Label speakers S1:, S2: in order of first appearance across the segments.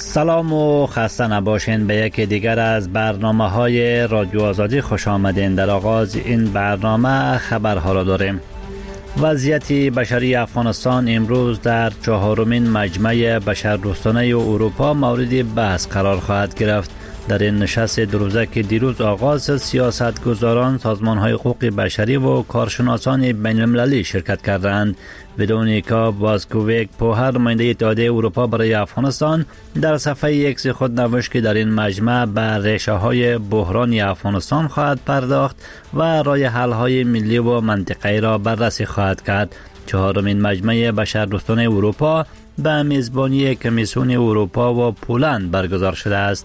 S1: سلام و خسته نباشین به یکی دیگر از برنامه‌های رادیو آزادی خوش آمدین. در آغاز این برنامه خبرها را داریم. وضعیت بشری افغانستان امروز در 4مین مجمع بشردوستانه اروپا مورد بحث قرار خواهد گرفت. در این نشست دو روزه که دیروز آغاز سیاستگزاران، سازمان‌های حقوق بشری و کارشناسان بین‌المللی شرکت کردند. ودونیکا بازکوویک پوهر، نماینده اتحادیه اروپا برای افغانستان، در صفحه اکس خود نوشت که در این مجمع به ریشه‌های بحرانی افغانستان خواهد پرداخت و راه حل‌های ملی و منطقه‌ای را بررسی خواهد کرد. 4مین مجمع بشردوستانه اروپا به میزبانی کمیسیون اروپا و پولند برگزار شده است.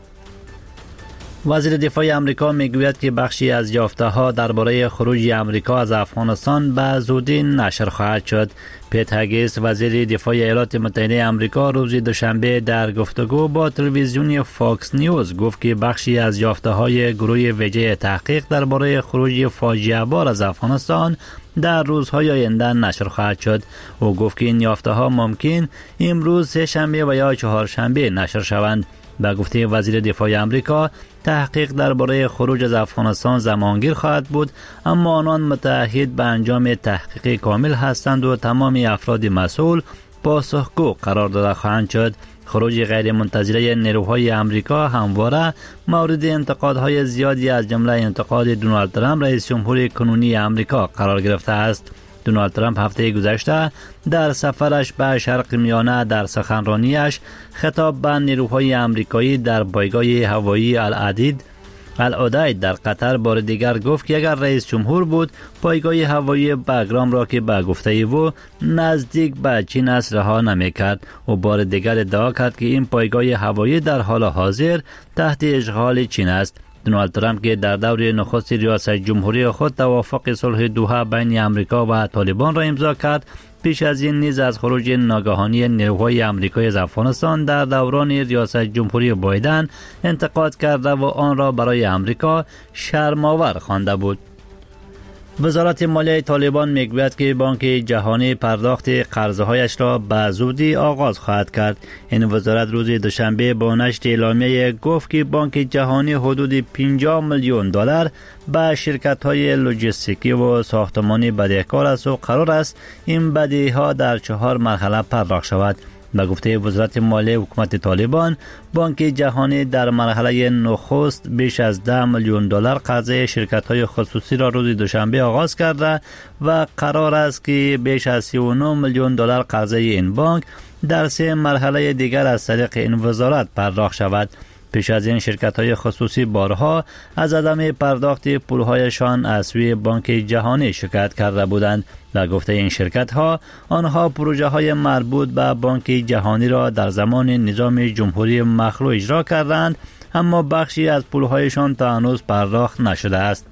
S1: وزیر دفاع امریکا میگوید که بخشی از یافته‌ها درباره خروج امریکا از افغانستان به زودی نشر خواهد شد. پیت هگیس، وزیر دفاع ایالات متحده امریکا، روز دوشنبه در گفتگو با تلویزیون فاکس نیوز گفت که بخشی از یافته‌های گروه ویژه تحقیق درباره خروج فاجعه بار از افغانستان در روزهای آینده نشر خواهد شد. او گفت که این یافته‌ها ممکن امروز سه‌شنبه و یا چهارشنبه نشر شوند. به گفته وزیر دفاع امریکا، تحقیق درباره خروج از افغانستان زمانگیر خواهد بود، اما آنان متعهد به انجام تحقیق کامل هستند و تمام افراد مسئول پاسخگو قرار داده خواهند شد. خروج غیر منتظره نیروهای امریکا همواره مورد انتقادهای زیادی از جمله انتقاد دونالد ترامپ، رئیس جمهور کنونی امریکا قرار گرفته است. دونالد ترامپ هفته گذشته در سفرش به شرق میانه در سخنرانیش خطاب به نیروهای امریکایی در پایگاه هوایی العدید در قطر بار دیگر گفت که اگر رئیس جمهور بود، پایگاه هوایی بگرام را که به گفته او نزدیک به چین است رها نمی‌کرد. و بار دیگر ادعا کرد که این پایگاه هوایی در حال حاضر تحت اشغال چین است. دونالد ترامپ که در دور نخست ریاست جمهوری خود توافق صلح دوحه بین امریکا و طالبان را امضا کرد، پیش از این نیز از خروج ناگهانی نیروهای امریکایی از افغانستان در دوران ریاست جمهوری بایدن انتقاد کرده و آن را برای امریکا شرم‌آور خوانده بود. وزارت مالیه طالبان میگوید که بانک جهانی پرداخت قرضهایش را به زودی آغاز خواهد کرد. این وزارت روز دوشنبه با نشر اعلامیه گفت که بانک جهانی حدود 50 میلیون دلار به شرکت‌های لوجستیکی و ساختمانی بدهکار است و قرار است این بدهی‌ها در 4 مرحله پرداخت شود. به گفته وزارت مالیه حکومت طالبان، بانک جهانی در مرحله نخست بیش از 10 میلیون دلار قرضه شرکت‌های خصوصی را روز دوشنبه آغاز کرده و قرار است که بیش از 39 میلیون دلار قرضه این بانک در 3 مرحله دیگر از طریق این وزارت پرداخت شود. پیش از این شرکت‌های خصوصی بارها از عدم پرداخت پول‌هایشان از سوی بانک جهانی شکایت کرده بودند. در گفته این شرکت‌ها، آنها پروژه‌های مربوط به بانک جهانی را در زمان نظام جمهوری مخلوع اجرا کردند، اما بخشی از پول‌هایشان تا هنوز پرداخت نشده است.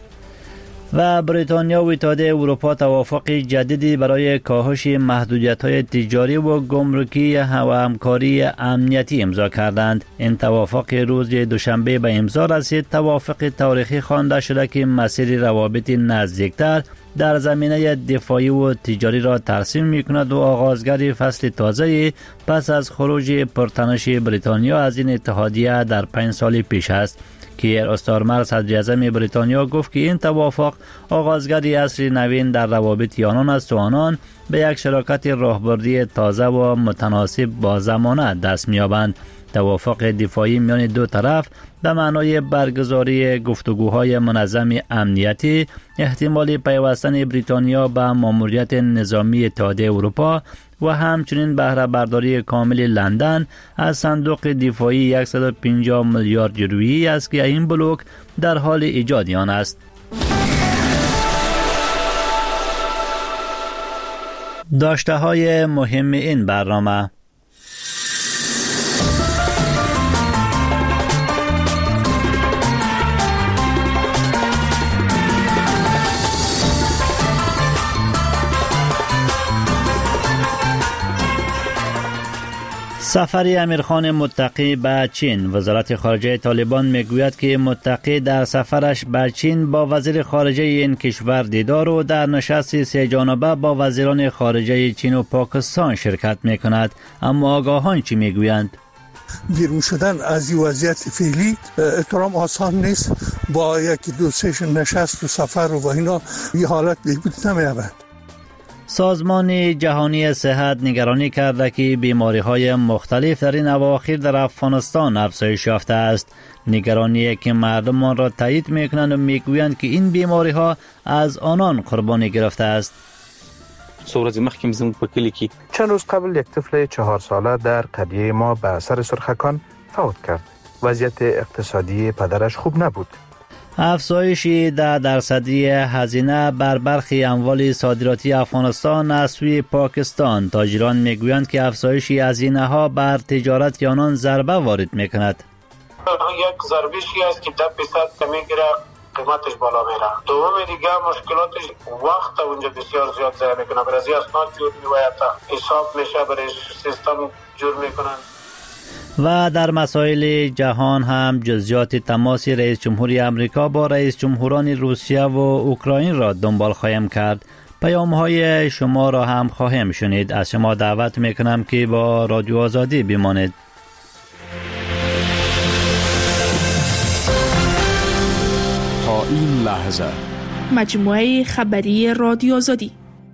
S1: و بریتانیا و اتحادیه اروپا توافق جدیدی برای کاهش محدودیت‌های تجاری و گمرکی و همکاری امنیتی امضا کردند. این توافق روز دوشنبه به امضا رسید. توافق تاریخی خوانده شده که مسیر روابط نزدیکتر در زمینه دفاعی و تجاری را ترسیم می‌کند و آغازگر فصل تازه پس از خروج پرتنش بریتانیا از این اتحادیه در 5 سال پیش است. کیر استارمر، صدر اعظم بریتانیا، گفت که این توافق آغازگری عصر نوین در روابط آنان است و آنان به یک شراکت راهبردی تازه و متناسب با زمانه دست می‌یابند. توافق دفاعی میان دو طرف به معنای برگزاری گفتگوهای منظم امنیتی، احتمال پیوستن بریتانیا به ماموریت نظامی اتحادیه اروپا و همچنین بهره برداری کامل لندن از صندوق دفاعی 150 میلیارد یورویی است که این بلوک در حال ایجاد آن است. داشته های مهم این برنامه: سفر امیرخان متقی به چین. وزارت خارجه طالبان میگوید که متقی در سفرش به چین با وزیر خارجه این کشور دیدار و در نشست سه جانبه با وزیران خارجه چین و پاکستان شرکت میکند. اما آگاهان چی میگویند؟
S2: بیرون شدن از این وضعیت فعلی احترام آسان نیست. با یکی دو سشن نشست و سفر و اینا این حالت بهبود نمی‌یابد.
S1: سازمان جهانی صحت نگرانی کرده که بیماری‌های مختلف در این اواخر در افغانستان افزایش یافته است. نگرانی که مردم آن را تایید می‌کنند و می‌گویند که این بیماری‌ها از آنان قربانی گرفته است.
S3: ورځې مخکې زموږ په کلي کې
S4: چند روز قبل یک طفل 4 ساله در قریه ما به اثر سرخکان فوت کرد. وضعیت اقتصادی پدرش خوب نبود.
S1: افزایش 10% هزینه بر برخی اموال صادراتی افغانستان از سوی پاکستان. تاجران میگویند که افزایش هزینه ها بر تجارت آنان ضربه وارد میکند.
S5: یک ضربشی است که 10% میگیره، قیمتش بالا میره. دوم دیگه مشکلاتش وقت اونجا بسیار زیاد ضایع میکنه. برای اسناد جور میوید، حساب میشه، برای سیستم جور میکنن.
S1: و در مسائل جهان هم جزئیات تماس رئیس جمهوری آمریکا با رئیس جمهوران روسیه و اوکراین را دنبال خواهیم کرد. پیام‌های شما را هم خواهیم شنید. از شما دعوت میکنم که با رادیو آزادی بمانید.
S6: تا این لحظه
S7: مجموعه خبری رادیو آزادی.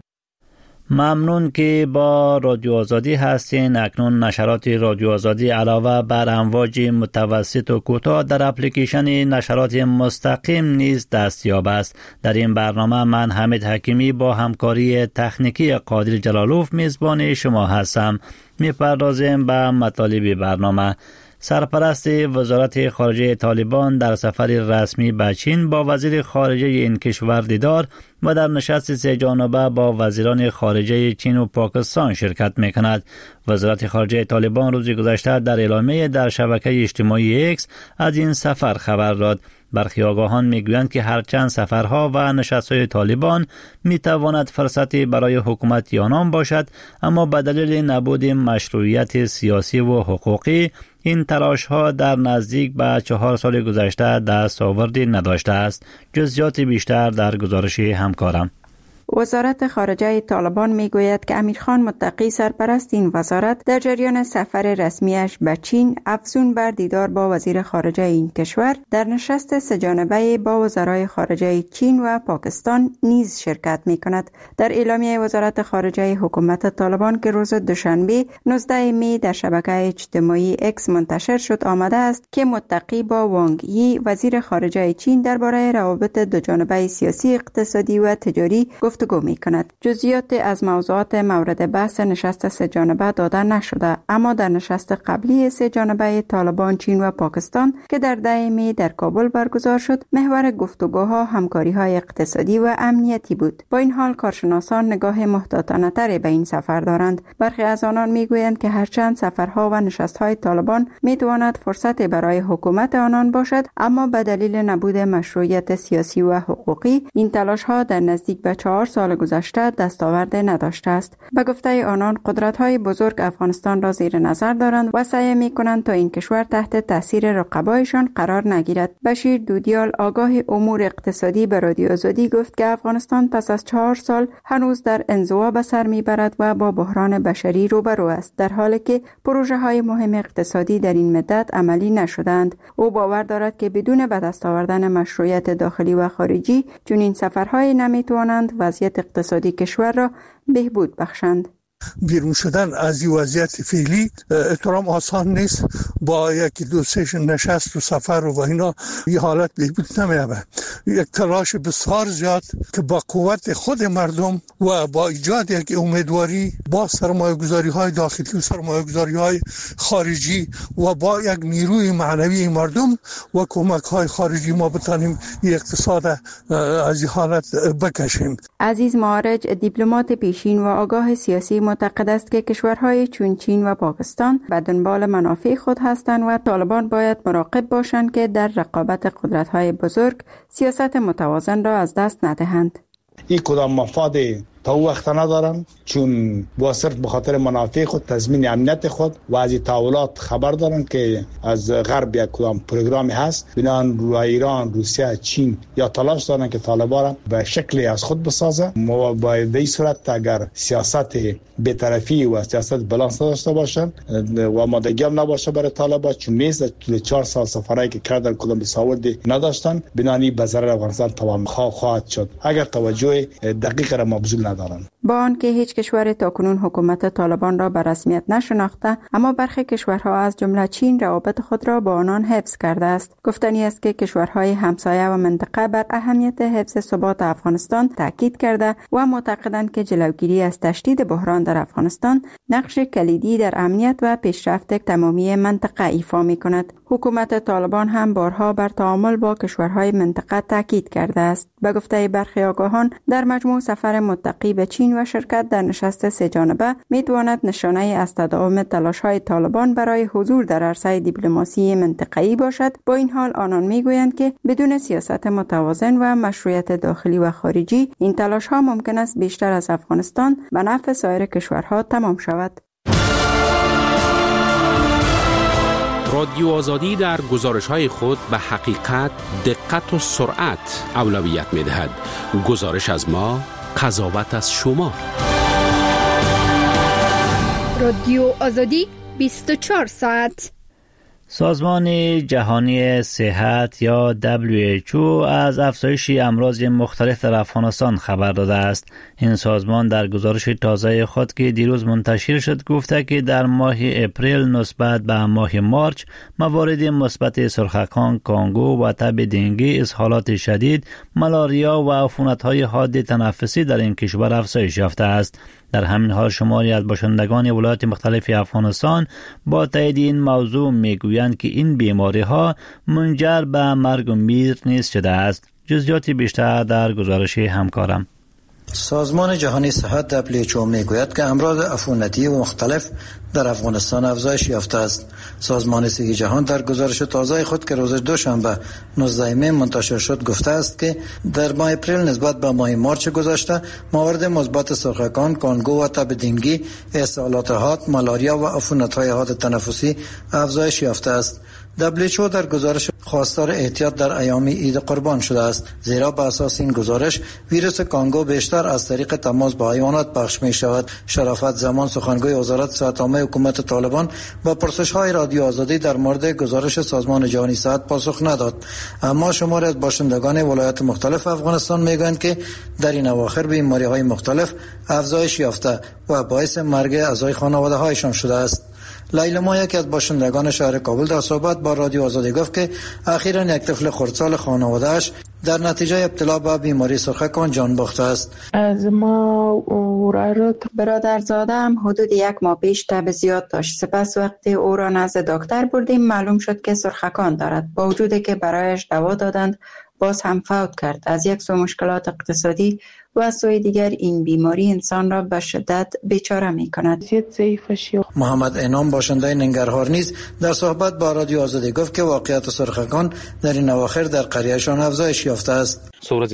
S1: ممنون که با رادیو آزادی هستین. اکنون نشرات رادیو آزادی علاوه بر امواج متوسط و کوتاه در اپلیکیشن نشرات مستقیم نیز دستیاب است. در این برنامه من حمید حکیمی با همکاری تکنیکی قادر جلالوف میزبان شما هستم. میپردازیم به مطالب برنامه. سرپرست وزارت خارجه طالبان در سفر رسمی به چین با وزیر خارجه این کشور دیدار و در نشست سه جانبه با وزیران خارجه چین و پاکستان شرکت میکند. وزارت خارجه طالبان روز گذشته در اعلامیه در شبکه اجتماعی ایکس از این سفر خبر داد. برخی آگاهان میگویند که هرچند سفرها و نشستهای طالبان میتواند فرصتی برای حکومت آنان باشد، اما به دلیل نبود مشروعیت سیاسی و حقوقی این تلاش‌ها در نزدیک به 4 سال گذشته دستاوردی نداشته است. جزئیات بیشتر در گزارش همکارم.
S8: وزارت خارجه طالبان میگوید که امیرخان متقی سرپرست این وزارت در جریان سفر رسمیش به چین افزون بر دیدار با وزیر خارجه این کشور در نشست سه جانبه با وزرای خارجه چین و پاکستان نیز شرکت می کند. در اعلامیه وزارت خارجه حکومت طالبان که روز دوشنبه 19 می در شبکه اجتماعی اکس منتشر شد آمده است که متقی با وانگ یی وزیر خارجه چین درباره روابط دو جانبه سیاسی، اقتصادی و تجاری گفتگو می کند. جزئیات از موضوعات مورد بحث نشست سه جانبه داده نشده، اما در نشست قبلی سه جانبه طالبان، چین و پاکستان که در 10 می در کابل برگزار شد، محور گفتگوها همکاری‌های اقتصادی و امنیتی بود. با این حال کارشناسان نگاه محتاطانه تری به این سفر دارند. برخی از آنان میگویند که هرچند سفرها و نشست‌های طالبان میتواند فرصت برای حکومت آنان باشد، اما به دلیل نبود مشروعیت سیاسی و حقوقی این تلاش‌ها در نزدیک به 4 سال گذشته دستاورد نداشته است. به گفته آنان قدرت‌های بزرگ افغانستان را زیر نظر دارند و سعی می‌کنند تا این کشور تحت تاثیر رقبایشان قرار نگیرد. بشیر دودیال آگاه امور اقتصادی به رادیو آزادی گفت که افغانستان پس از 4 سال هنوز در انزوا به سر میبرد و با بحران بشری روبرو است، در حالی که پروژه‌های مهم اقتصادی در این مدت عملی نشدند. او باور دارد که بدون به دست آوردن مشروعیت داخلی و خارجی چنین سفرهای نمیتوانند وضعیت اقتصادی کشور را بهبود بخشند.
S2: بیرون شدن از این وضعیت فعلی احترام آسان نیست. با یکی دو سشن نشست و سفر و اینا این حالت بهبود نمی‌یابد. یک تلاش بسیار زیاد که با قوت خود مردم و با ایجاد یک امیدواری با سرمایه‌گذاری‌های داخلی و سرمایه‌گذاری‌های خارجی و با یک نیروی معنوی مردم و کمک‌های خارجی ما بتانیم این اقتصاد از این حالت بکشیم.
S8: عزیز معارج دیپلمات پیشین و آگاه سیاسی معتقد است که کشورهای چون چین و پاکستان به دنبال منافع خود هستند و طالبان باید مراقب باشند که در رقابت قدرت‌های بزرگ سیاست متوازن را از دست ندهند.
S9: این کدام مفاد تا او وقت ندارن، چون با صرف به خاطر منافع خود، تضمین امنیت خود و از تحولات خبر دارن که از غرب یک کدام پروگرامی هست بنان رو ایران، روسیه، چین یا تلاش دارن که طالبان را به شکلی از خود بسازه. ما باید به این صورت اگر سیاست بی‌طرفی و سیاست بالانس داشته باشن و آمادگی هم نباشه برای طالبان، چون نیست 4 سال سفرایی که کردن کدام سعودی نداشتن، بنانی به ضرر افغانستان تمام خواهد شد اگر توجه دقیق را مبذول ندارن.
S8: با آنکه هیچ کشور تاکنون حکومت طالبان را به رسمیت نشناخته، اما برخی کشورها از جمله چین روابط خود را با آنان حفظ کرده است. گفتنی است که کشورهای همسایه و منطقه بر اهمیت حفظ ثبات افغانستان تاکید کرده و معتقدند که جلوگیری از تشدید بحران در افغانستان نقش کلیدی در امنیت و پیشرفت تمامی منطقه ایفا می‌کند. حکومت طالبان هم بارها بر تعامل با کشورهای منطقه تاکید کرده است. به گفته برخی آگاهان، در مجموع سفر متقی به چین و شرکت در نشست سه جانبه میتواند نشانه از تداوم تلاش‌های طالبان برای حضور در عرصه دیپلماسی منطقه‌ای باشد. با این حال آنان میگویند که بدون سیاست متوازن و مشروعیت داخلی و خارجی، این تلاش‌ها ممکن است بیشتر از افغانستان به نفع سایر کشورها تمام شود.
S10: رادیو آزادی در گزارش‌های خود به حقیقت، دقت و سرعت اولویت می‌دهد. گزارش از ما، قضاوت از شما.
S11: رادیو آزادی 24 ساعت.
S1: سازمان جهانی صحت یا WHO از افزایش امراض مختلف در افغانستان خبر داده است. این سازمان در گزارش تازه خود که دیروز منتشر شد گفته که در ماه اپریل نسبت به ماه مارچ موارد مثبت سرخکان، کانگو و تب دنگی، اسهالات شدید، ملاریا و عفونت‌های حاد تنفسی در این کشور افزایش یافته است. در همین حال شماری از باشندگان ولایات مختلف افغانستان با تایید این موضوع میگویند که این بیماری ها منجر به مرگ و میر نیز شده است. جزئیات بیشتر در گزارش همکارم.
S12: سازمان جهانی صحت WHO میگوید که امراض عفونتی و مختلف در افغانستان افزایش یافته است. سازمان صحت جهان در گزارش تازه خود که روز دوشنبه 19 می منتشر شد گفته است که در ماه اپریل نسبت به ماه مارچ گذشته موارد مثبت سرخکان، کانگو و تب دنگی، اسهالات حاد، ملاریا و عفونت‌های حاد تنفسی افزایش یافته است. WHO در گزارش خواستار احتیاط در ایام عید قربان شده است، زیرا به اساس این گزارش ویروس کانگو بیشتر از طریق تماس با حیوانات پخش می شود. شرافت زمان سخنگوی وزارت صحت عامه حکومت طالبان با پرسش‌های رادیو آزادی در مورد گزارش سازمان جهانی صحت پاسخ نداد، اما شماری از باشندگان ولایات مختلف افغانستان میگویند که در این اواخر بیماری‌های مختلف افزایش یافته و باعث مرگ اعضای خانواده‌هایشان شده است. لیلا، یکی از باشندگان شهر کابل، در صحبت با رادیو آزادی گفت که اخیراً یک طفل خردسال خانواده‌اش در نتیجه ابتلا به بیماری سرخکان جان باخته است.
S13: از ما
S8: برادرزاده هم حدود 1 ماه پیش تب زیاد داشت. سپس وقتی او را نزد دکتر بردیم معلوم شد که سرخکان دارد. با وجودی که برایش دوا دادند باز هم فوت کرد. از یک سو مشکلات اقتصادی و از سوی دیگر این بیماری انسان را به شدت بیچاره می کند.
S12: محمد انعام باشنده ننگرهار نیز در صحبت با رادیو آزادی گفت که واقعیت سرخکان در این اواخر در قریهشان افزایش یافته است.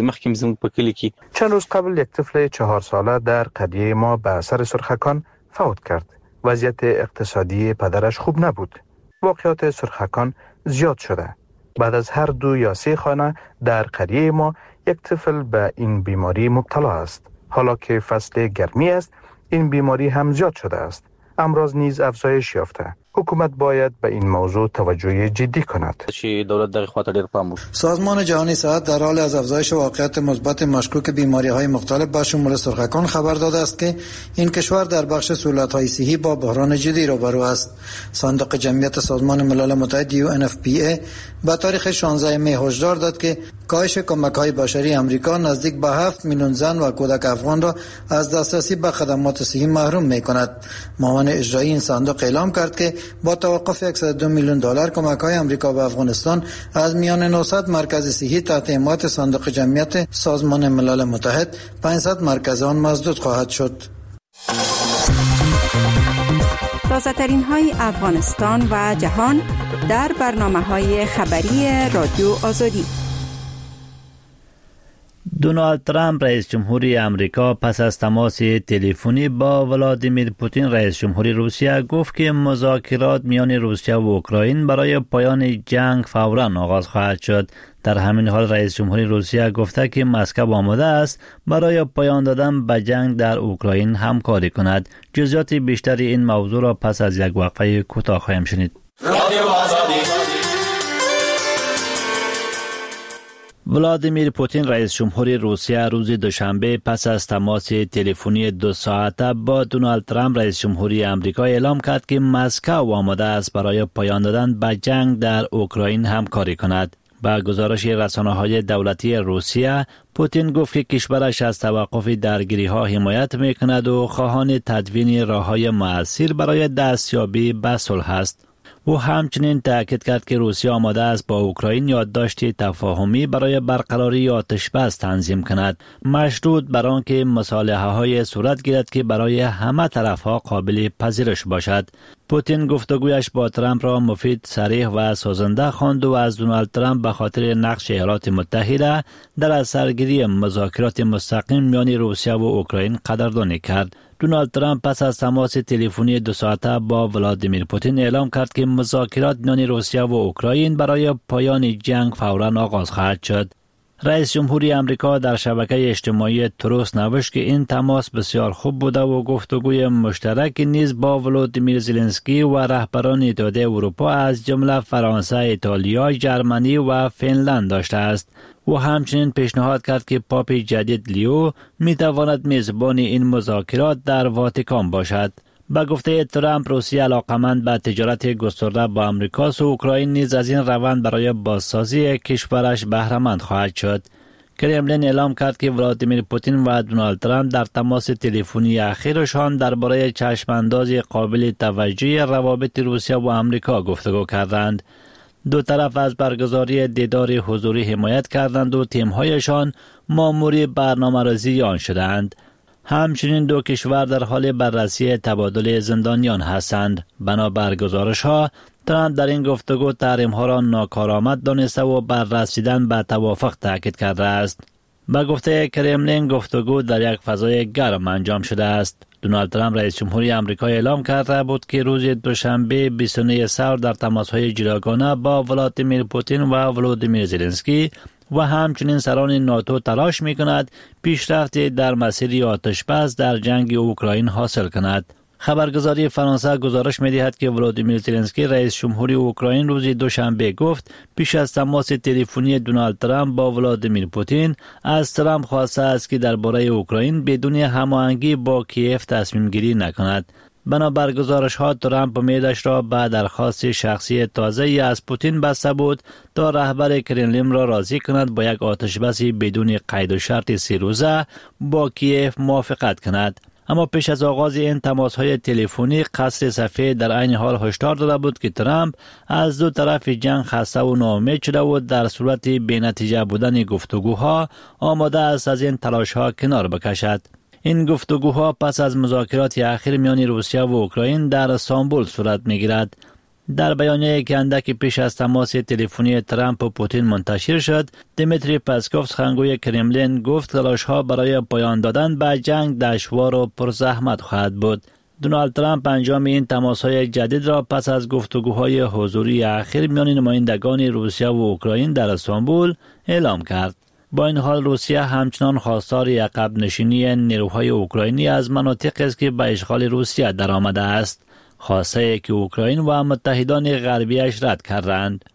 S4: چند روز قبل یک طفل 4 ساله در قریه ما به اثر سرخکان فوت کرد. وضعیت اقتصادی پدرش خوب نبود. واقعیت سرخکان زیاد شده. بعد از هر 2 یا 3 خانه در قریه ما یک طفل به این بیماری مبتلا است. حالا که فصل گرمی است، این بیماری هم زیاد شده است. امراض نیز افزایش یافته. حکومت باید به این موضوع توجه جدی کند.
S12: سازمان جهانی صحت در حال از افزایش واقعیت مثبت مشکوک بیماری‌های مختلف با شمول سرخکان خبر داده است که این کشور در بخش سهولت‌های صحی با بحران جدی روبرو است. صندوق جمعیت سازمان ملل متحد UNFPA به تاریخ 16 می هشدار داد که کاهش کمک‌های بشری آمریکا نزدیک به 7 میلیون زن و کودک افغان را از دسترسی به خدمات صحی محروم می‌کند. معاون اجرایی این صندوق اعلام کرد که با توقف 102 میلیون دلار کمک‌های آمریکا به افغانستان از میان 900 مرکز صحی تحت حمایت صندوق جمعیت سازمان ملل متحد 500 مرکز آن مسدود خواهد شد.
S8: تازه‌ترین های افغانستان و جهان در برنامه‌های خبری رادیو آزادی.
S1: دونالد ترامپ رئیس جمهوری امریکا پس از تماس تلفنی با ولادیمیر پوتین رئیس جمهوری روسیه گفت که مذاکرات میان روسیه و اوکراین برای پایان جنگ فوراً آغاز خواهد شد. در همین حال رئیس جمهوری روسیه گفته که مسکو آماده است برای پایان دادن به جنگ در اوکراین همکاری کند. جزئیات بیشتر این موضوع را پس از یک وقفه کوتاه خواهیم شنید. ولادیمیر پوتین رئیس جمهوری روسیه روز دوشنبه پس از تماس تلفنی 2 ساعته با دونالد ترامپ رئیس جمهوری امریکا اعلام کرد که مسکو آماده است برای پایان دادن به جنگ در اوکراین همکاری کند. با گزارش رسانه‌های دولتی روسیه، پوتین گفت که کشورش از توقف درگیری‌ها حمایت می‌کند و خواهان تدوین راه‌های مؤثر برای دستیابی به صلح است. او همچنین تاکید کرد که روسیه آماده است با اوکراین یادداشت تفاهمی برای برقراری آتش‌بس تنظیم کند، مشروط بر آنکه مصالحه‌های صورت گیرد که برای همه طرف‌ها قابل پذیرش باشد. پوتین گفتگویش با ترامپ را مفید، صریح و سازنده خواند و از دونالد ترامپ به خاطر نقش ایالات متحده در اثرگیری مذاکرات مستقیم میان روسیه و اوکراین قدردانی کرد. دونالد ترامپ پس از تماس تلفنی 2 ساعته با ولادیمیر پوتین اعلام کرد که مذاکرات میان روسیه و اوکراین برای پایان جنگ فوراً آغاز خواهد شد. رئیس جمهوری امریکا در شبکه اجتماعی تروس نوشت که این تماس بسیار خوب بوده و گفتگوی مشترک نیز با ولادیمیر زلنسکی و رهبران اتحادیه اروپا از جمله فرانسه، ایتالیا، ژرمنی و فنلند داشته است. او همچنین پیشنهاد کرد که پاپ جدید لیو می تواند میزبان این مذاکرات در واتیکان باشد. به گفته ترامپ، روسیه علاقمند به تجارت گسترده با امریکا و اوکراین نیز از این روند برای بازسازی کشورش بهره‌مند خواهد شد. کرملین اعلام کرد که ولادیمیر پوتین و دونالد ترامپ در تماس تلفنی اخیرشان درباره چشمانداز قابل توجه روابط روسیه و امریکا گفتگو کردند. دو طرف از برگزاری دیدار حضوری حمایت کردند و تیم‌هایشان مأمور برنامه‌ریزی آن شدند. همچنین دو کشور در حال بررسی تبادل زندانیان هستند. بنابر گزارش‌ها، ترامپ در این گفتگو تحریم‌ها را ناکارآمد دانسته و بر رسیدن به توافق تاکید کرده است. به گفته کرملین، گفتگو در یک فضای گرم انجام شده است. دونالد ترامپ رئیس جمهوری آمریکا اعلام کرده بود که روز دوشنبه 29 سال در تماس‌های جداگانه با ولادیمیر پوتین و ولادیمیر زلنسکی و همچنین سران ناتو تلاش می‌کند پیشرفت در مسیر آتش‌بس در جنگ اوکراین حاصل کند. خبرگزاری فرانسه گزارش می‌دهد که ولادیمیر زلنسکی رئیس جمهوری اوکراین روز دوشنبه گفت پیش از تماس تلفنی دونالد ترامپ با ولادیمیر پوتین از ترامپ خواسته است که درباره اوکراین بدون هماهنگی با کیف تصمیم گیری نکند. بنابر گزارش‌ها، ترامپ امیدش را به درخواست شخصی تازه‌ای از پوتین بسته بود تا رهبر کرملین را راضی کند با یک آتش‌بس بدون قید و شرط 3 روزه با کیف موافقت کند. اما پیش از آغاز این تماس‌های تلفنی، قصر سفید در عین حال هشدار داده بود که ترامپ از دو طرف جنگ خسته و ناامید شده و در صورت بی‌نتیجه بودن گفتگوها آماده است از این تلاش‌ها کنار بکشد. این گفتگوها پس از مذاکرات اخیر میان روسیه و اوکراین در استانبول صورت می‌گیرد. در بیانیه‌ای که اندکی پیش از تماس تلفنی ترامپ و پوتین منتشر شد، دیمیتری پسکوف، سخنگوی کرملین، گفت تلاش‌ها برای پایان دادن به جنگ دشوار و پرزحمت خواهد بود. دونالد ترامپ انجام این تماس‌های جدید را پس از گفتگوهای حضوری اخیر میان نمایندگان روسیه و اوکراین در استانبول اعلام کرد. با این حال روسیه همچنان خواستار عقب نشینی نیروهای اوکراینی از مناطقی است که به اشغال روسیه درآمده است، خواسته‌ای که اوکراین و متحدان غربیش رد کردند.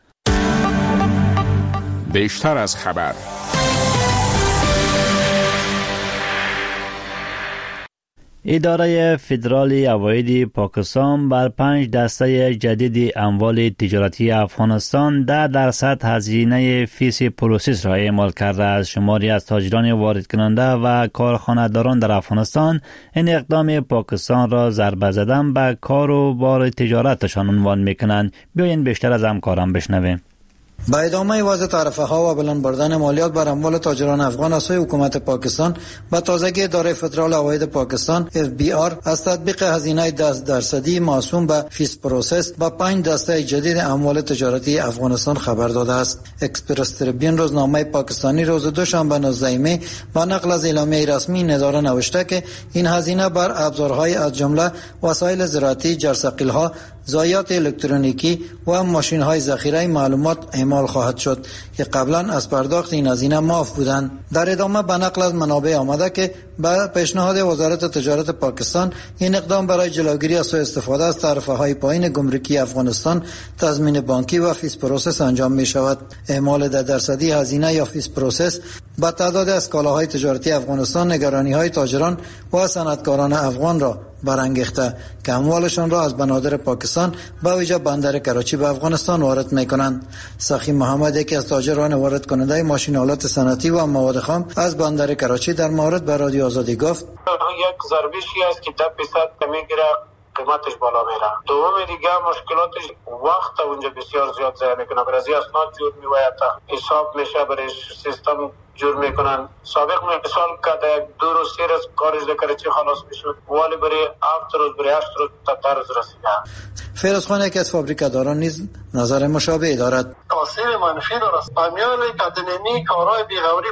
S6: بیشتر از خبر.
S1: اداره فدرالی عواید پاکستان بر 5 دسته جدید اموال تجارتی افغانستان 10% هزینه فیس پروسس را اعمال کرده است. شماری از تاجران وارد کننده و کارخانه‌داران در افغانستان این اقدام پاکستان را ضربه زدن به کار و بار تجارتشان عنوان می‌کنند. بیایید بیشتر از همکاران بشنویم.
S12: با ادامه وضع تعرفه ها و بلند بردن مالیات بر اموال تاجران افغان از سوی حکومت پاکستان، به تازگی اداره فدرال عواید پاکستان FBI از تطبیق هزینه 10% معصوم به فیس پروسس با 5 دسته جدید اموال تجارتی افغانستان خبر داده است. اکسپرس تریبیون روزنامه پاکستانی روز دوشنبه 19 می با نقل از اعلامیه رسمی این اداره نوشته که این هزینه بر ابزارهای از جمله وسایل زراعتی، جرثقیل‌ها، ضایعات الکترونیکی و ماشین‌های ذخیره معلومات اعمال خواهد شد که قبلا از پرداخت این هزینه معاف بودند. در ادامه به نقل از منابع آمده که به پیشنهاد وزارت تجارت پاکستان این اقدام برای جلوگیری از سوء استفاده از تعرفه‌های پایین گمرکی افغانستان، تضمین بانکی و فیس پروسس انجام می شود. اعمال 10% هزینه یا فیس پروسس با تعداد از کالاهای تجارتی افغانستان نگرانی‌های تاجران و صنعتکاران افغان را برانگیخته که اموالشان را از بنادر پاکستان به ویژه بندر کراچی به افغانستان وارد می‌کنند. سخی محمد، یکی از تاجران وارد کننده ماشین‌آلات صنعتی و مواد خام از بندر کراچی، در مورد به رادیو آزادی گفت:
S5: یک ضربشی است که 10% میگیره، قیمتش بالا میره. دوم دیگه مشکلاتش وقت اونجا بسیار زیاد ضایع میکنه. برای اسناد جور میوید، حساب میشه، برای سیستم جور میکنن. سابق مثال که یک 2 روز 3 روز کارش در چی خلاص میشد، ولی برای 7 روز برای 8 روز تا طرز رسیده.
S12: فیروز خان، یکی از فابریکاداران، نیز نظر مشابه دارد.
S13: تاثیر منفی دارد. امیال اکادمی کارهای بیغوری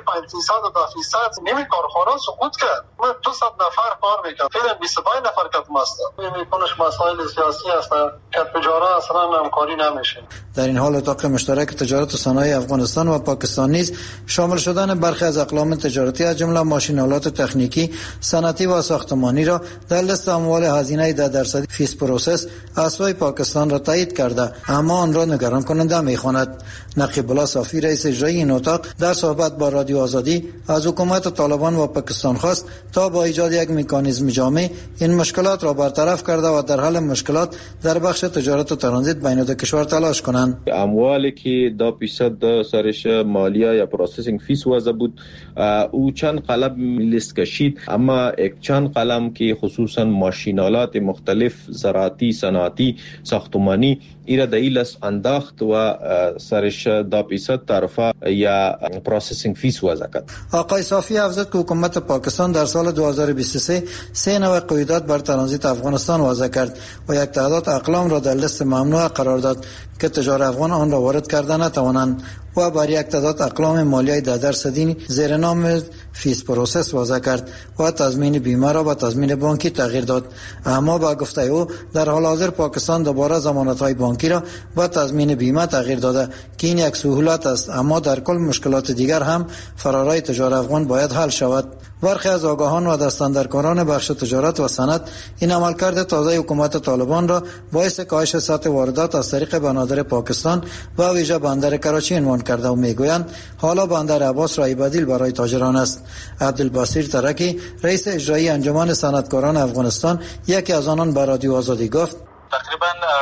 S13: 500% نمی کارخانه سقوط کرد. من 200 نفر کار میکنم، فعلا 25 نفر کتم است. میکنش مسائل سیاسی است که تجارت اصلا همکاری نمیشه.
S12: در این حال اتاق مشترک تجارت و صنایع افغانستان و پاکستان نیز شامل شدن برخی از اقلام تجارتی از جمله ماشین‌آلات تکنیکی، صنعتی و ساختمانی را در لیست اموال هزینه 10% فیس پروسس از سوی پاکستان را تایید کرده، اما آن را نگران کننده می‌خواند. نقیب الله صافی، رئیس اجرایی این اتاق، در صحبت با رادیو آزادی از حکومت طالبان و پاکستان خواست تا با ایجاد یک مکانیزم جامع این مشکلات را برطرف کرده و در حل مشکلات در بخش تجارت و ترانزیت بین دو کشور تلاش کنند.
S14: اموالی که 2% سرش مالیه یا پروسسینگ فیس وضع بود، او چند قلم لیست کشید، اما یک چند قلم که خصوصا ماشینالات مختلف زراعتی، صنعتی، ساختمانی ایرا در این لیست انداخت و سرش 2% تعرفه یا پروسسینگ فیس وضع کرد.
S12: آقای صافی افزود که حکومت پاکستان در سال 2023 3 نوع قیودات بر ترانزیت افغانستان وضع کرد و یک تعداد اقلام را در لیست ممنوع قرار داد که تجار افغان آن را وارد کردن نتوانند و بر یک تعداد اقلام مالیه 10% زیر نام فیس پروسس وضع کرد و تضمین بیمه را به تضمین بانکی تغییر داد. اما با گفته او در حال حاضر پاکستان دوباره ضمانت‌های بانکی را به تضمین بیمه تغییر داده که این یک سهولت است، اما در کل مشکلات دیگر هم فرارای تجار افغان باید حل شود. برخی از آگاهان و دستاندرکاران بخش تجارت و صنعت این عملکرد تازه حکومت طالبان را باعث کاهش سطح واردات از طریق بنادر پاکستان و ویژه بندر کراچی عنوان کرده و میگویند حالا بندر عباس راه بدیل برای تاجران است. عبدالبصیر ترکی، رئیس اجرایی انجمن صنعتکاران افغانستان، یکی از آنان به رادیو آزادی گفت:
S15: تقریبا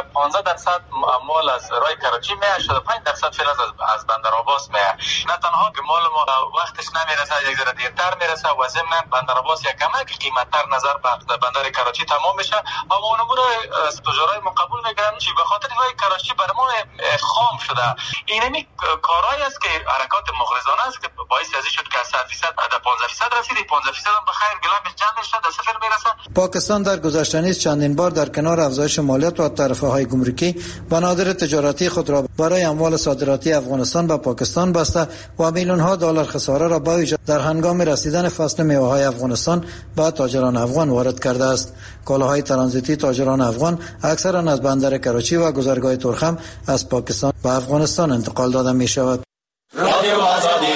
S15: 15% مال از راه کراچی میاد، 65% فعلا از بندر عباس میاد. نه تنها که مال ما وقتش نمیرسه، یک ذره دیرتر میرسه و ضمن بندر عباس یک کمک قیمتتر نظر به بندر کراچی تمام میشه، اما اونمون از تجارای ما قبول میگن چی به خاطر راه کراچی برای ما خام شده. اینمی کارایی است که حرکات مغرضانه است که باعث ازی شد که 100% تا 15% رسید، 15% هم بخیر گلامش جمع شد، در سفر میرسه.
S12: پاکستان در گذشته نیز چندین بار در کنار افزایش مالیات و تعرفه‌های گمرکی بنادر تجارتی خود را برای اموال صادراتی افغانستان به پاکستان بسته و میلیون‌ها دلار خساره را با ویژه در هنگام رسیدن فصل میوه‌های افغانستان به تاجران افغان وارد کرده است. کالاهای ترانزیتی تاجران افغان اکثرا از بندر کراچی و گذرگاه ترخم از پاکستان به افغانستان انتقال داده می شود. رادیو آزادی.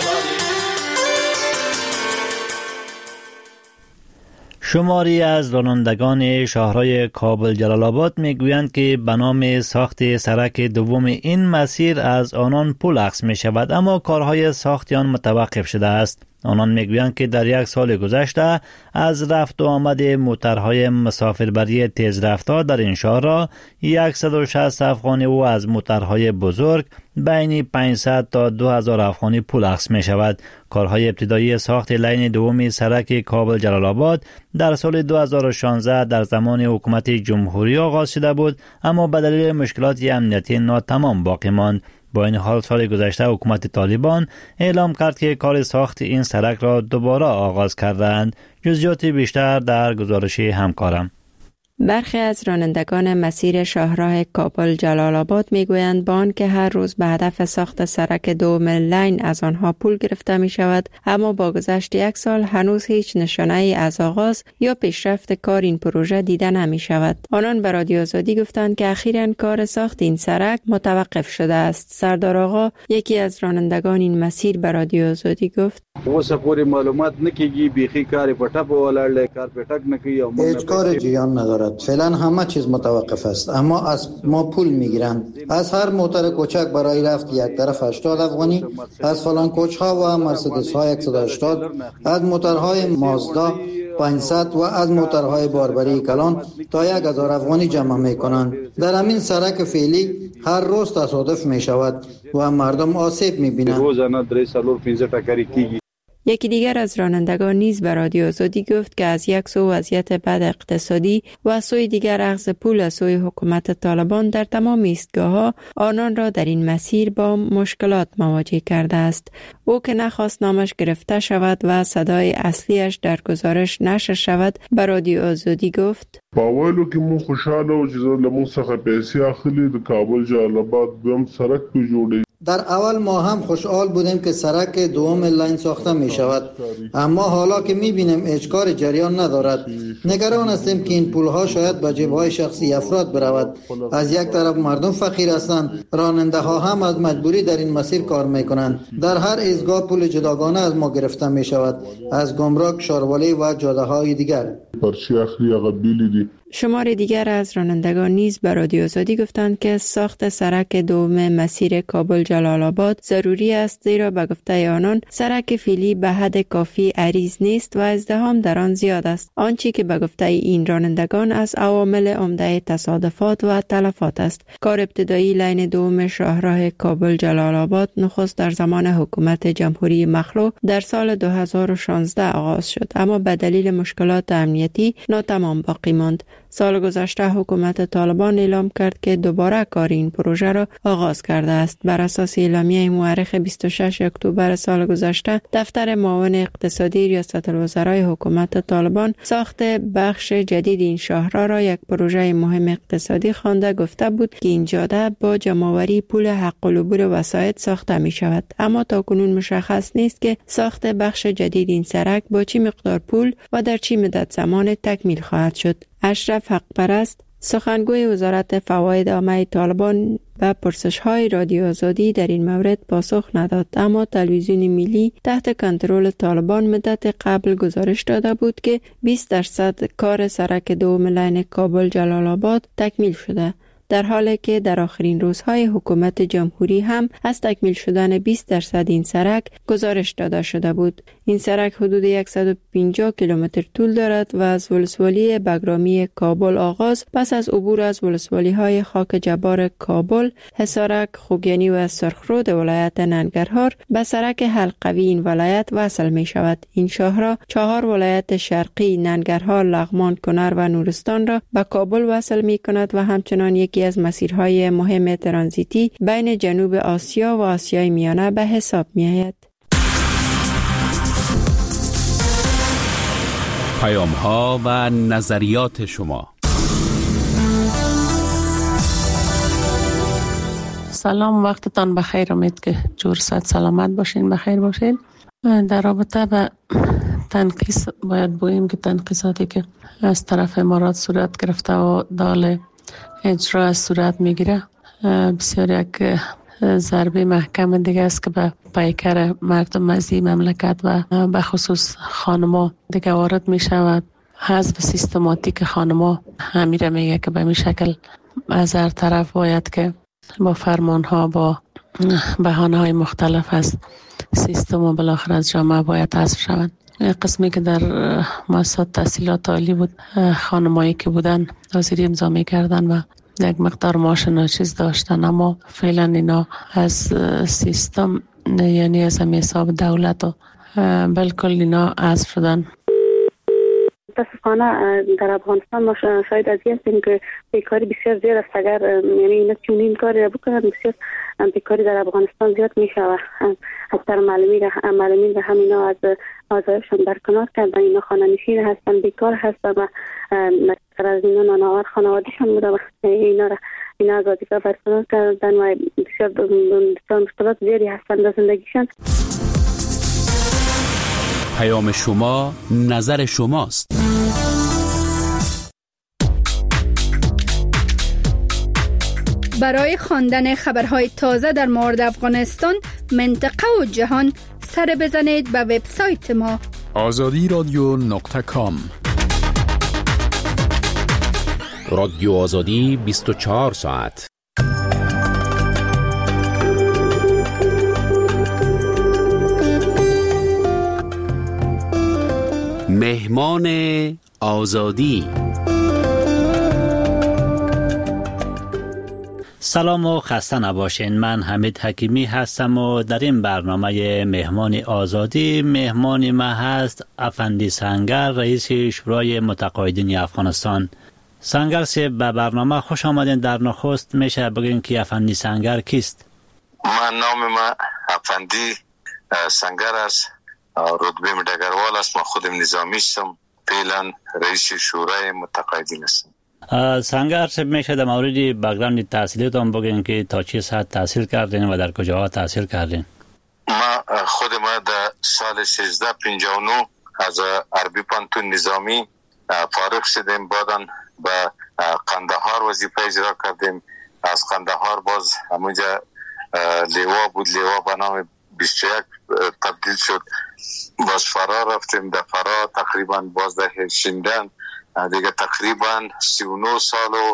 S1: شماری از رانندگان شاهرای کابل جلال آباد میگویند که به نام ساخت سرک دوم این مسیر از آنان پول اخذ می شود، اما کارهای ساخت آن متوقف شده است. آنان میگویند که در یک سال گذشته از رفت و آمد موترهای مسافربری تیزرفتار در این شهر را 160 افغانی و از موترهای بزرگ بین 500 تا 2000 افغانی پول اخذ می شود. کارهای ابتدایی ساخت لین دوم سرک کابل جلال آباد در سال 2016 در زمان حکومت جمهوری آغاز شده بود، اما به دلیل مشکلات امنیتی ناتمام باقی ماند. با این حال سال گذشته حکومت طالبان اعلام کرد که کار ساخت این سرک را دوباره آغاز کردند. جزئیات بیشتر در گزارش همکارم.
S8: برخی از رانندگان مسیر شاهراه کابل جلال آباد میگویند با آنکه هر روز به هدف ساخت سرک دوم لین از آنها پول گرفته می شود، اما با گذشت یک سال هنوز هیچ نشانه ای از آغاز یا پیشرفت کار این پروژه دیده نمی شود. آنان به رادیو آزادی گفتند که اخیراً کار ساخت این سرک متوقف شده است. سردار آقا، یکی از رانندگان این مسیر، به رادیو آزادی گفت:
S16: اوس پوری معلومات نکیږي، بیخی کار پټه په ولاړ کار پټک نکي او
S12: هیچ کار جریان ندارد. فعلا همه چیز متوقف است، اما از ما پول میگیرند. از هر موتر کوچک برای رفت یک طرف 80 افغانی، از فلان کوچها و مرسدس ها 180، از موترهای مازدا 500 و از موترهای باربری کلان تا 1000 افغانی جمع میکنند. در همین سرک فعلی هر روز تصادف می شود و مردم آسیب می بینند.
S16: روزانه 3-4-5 ټکری کیږي.
S8: یکی دیگر از رانندگان نیز به رادیو آزادی گفت که از یک سو وضعیت بد اقتصادی و از سوی دیگر اخذ پول از سوی حکومت طالبان در تمام ایستگاه‌ها آنان را در این مسیر با مشکلات مواجه کرده است. او که نخواست نامش گرفته شود و صدای اصلیش در گزارش نشر شود، به رادیو آزادی گفت:
S17: باولو که مون خوشحاله و چیزا لمون څخه پیسې اخلي د کابل جلال آباد دوم سرک په جوړي.
S12: در اول ما هم خوشحال بودیم که سرک دوم لین ساخته می شود، اما حالا که می بینیم هیچ کار جریان ندارد، نگران هستیم که این پولها شاید به جیب‌های شخصی افراد برود. از یک طرف مردم فقیر هستند، راننده ها هم از مجبوری در این مسیر کار می کنند. در هر ایستگاه پول جداگانه از ما گرفته می شود، از گمرک، شاروالی و جاده های دیگر. شمار دیگر از رانندگان نیز به رادیو آزادی گفتند که ساخت سرک دوم مسیر کابل جلال آباد ضروری است، زیرا به گفته آنان سرک فعلی به حد کافی عریض نیست و ازدحام در آن زیاد است. آنچه که به گفته این رانندگان از عوامل عمده تصادفات و تلفات است. کار ابتدایی لین دوم شاهراه کابل جلال آباد نخست در زمان حکومت جمهوری مخلوع در سال 2016 آغاز شد، اما به دلیل مشکلات امنیتی ناتمام باقی ماند. سال گذشته حکومت طالبان اعلام کرد که دوباره کار این پروژه را آغاز کرده است. بر اساس اعلامیه مورخ 26 اکتبر سال گذشته، دفتر معاون اقتصادی ریاست الوزرای حکومت طالبان ساخت بخش جدید این شاهراه را یک پروژه مهم اقتصادی خوانده گفته بود که این جاده با جمع‌آوری پول حق العبور وسایط ساخته می شود، اما تاکنون مشخص نیست که ساخت بخش جدید این سرک با چه مقدار پول و در چه مدت زمان تکمیل خواهد شد. اشرف حق پرست، سخنگوی وزارت فواید عامه طالبان، به پرسش‌های رادیو آزادی در این مورد پاسخ نداد، اما تلویزیون ملی تحت کنترل طالبان مدت قبل گزارش داده بود که 20% کار سرک دوم لین کابل جلال آباد تکمیل شده، در حالی که در آخرین روزهای حکومت جمهوری هم از تکمیل شدن 20% این سرک گزارش داده شده بود. این سرک حدود 150 کیلومتر طول دارد و از ولسوالی بگرامی کابل آغاز، پس از عبور از ولسوالی های خاک جبار کابل، حصارک، خوگیانی و سرخرود ولایت ننگرهار به سرک حلقوی این ولایت وصل می شود. این شاهراه 4 ولایت شرقی ننگرهار، لغمان، کنر و نورستان را به کابل وصل می کند و همچنان یکی از مسیرهای مهم ترانزیتی بین جنوب آسیا و آسیای میانه به حساب می آید.
S10: پیام ها و نظریات شما.
S18: سلام، وقتتان بخیر. امید که جور صحت سلامت باشین، بخیر باشین. در رابطه به تنقیص باید بگوییم که تنقیصاتی که از طرف امارات صورت گرفته و دال اجرا صورت میگیره بسیار یک ضربه محکم دیگه است که به پیکر مردم از این مملکت و به خصوص خانما دیگه وارد می شود. حذف سیستماتیک خانما همیره میگه که به این شکل از هر طرف باید که با فرمان ها با بهانه های مختلف از سیستم و بالاخره از جامعه باید حذف شود. قسمی که در مؤسسات تحصیلات عالی بود، خانمایی که بودن حاضری امضا می‌کردن و یک مقدار معاش ناچیز داشتن، اما فعلا اینا از سیستم یعنی از حساب دولت و بالکل اینا حذف شدن.
S19: متاسفانه در افغانستان ما شاید از این هستیم که بیکاری بسیار زیاد است. اگر یعنی اینا چنین کاری بکنن بسیار بیکاری در افغانستان زیاد میشه و اکثر معلمین و همینا از آزایشون برکنار کردن. اینا خانه‌نشین هستن، بیکار هستن و نکتر از اینا نانآور خانوادهشون بوده و اینا از وظیفه برکنار کردن و بسیار مشکلات زیادی هستن در زندگیشون.
S10: پیام شما نظر شماست.
S11: برای خواندن خبرهای تازه در مورد افغانستان، منطقه و جهان سر بزنید به وبسایت ما
S6: azadiradio.com.
S10: رادیو آزادی 24 ساعت. مهمان آزادی.
S1: سلام و خسته نباشین. من حمید حکیمی هستم و در این برنامه مهمان آزادی مهمان ما هست افندی سنگر، رئیس شورای متقاعدین افغانستان. سنگر سی به برنامه خوش آمدین. در نخست میشه بگین که افندی سنگر کیست؟
S20: نام ما افندی سنگر است، رتبه ډګروال است. ما خودم نظامی هستم، فعلا رئیس شورای متقاعدین هستم.
S1: سنگر صاحب میشه در مورد بک‌گراند تحصیلیتون بگین که تا چه ساعت تحصیل کردین و در کجاها تحصیل کردین؟
S20: ما در سال 1359 از عربی پانتون نظامی فارغ شدیم. بعداً به قندهار وظیفه اجرا کردیم. از قندهار باز همونجا لیوا بود، لیوا به نام 21 تبدیل شد. باز فرار رفتیم، در فرار تقریبا باز در شیندن دیگه تقریبا 39 سال و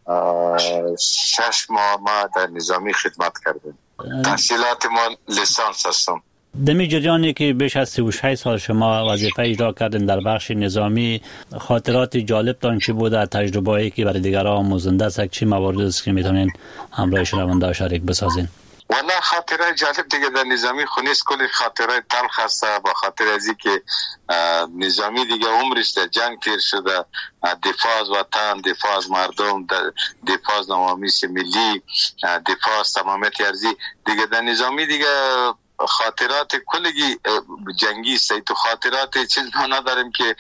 S20: 6 ماه ما در نظامی خدمت کردیم. تحصیلات ما لیسانس هستم.
S1: دمی جریانی که بیش از 36 سال شما وظیفه اجرا کردین در بخش نظامی، خاطرات جالب تان چی بوده؟ تجربه‌ای که برای دیگران آموزنده است، چی مواردی است که میتونین همراه شنونده شریک بسازین؟
S20: والله خاطره جالب دیگه در نظامی خونیست، کلی خاطره تلخ است. با خاطر از این که نظامی دیگه عمرش در جنگ تیر شده، دفاع از وطن، دفاع از مردم، دفاع از نوامیس ملی، دفاع از تمامیت ارضی دیگه در نظامی دیگه خاطرات کلی جنگی است. تو خاطرات چیز ما نداریم که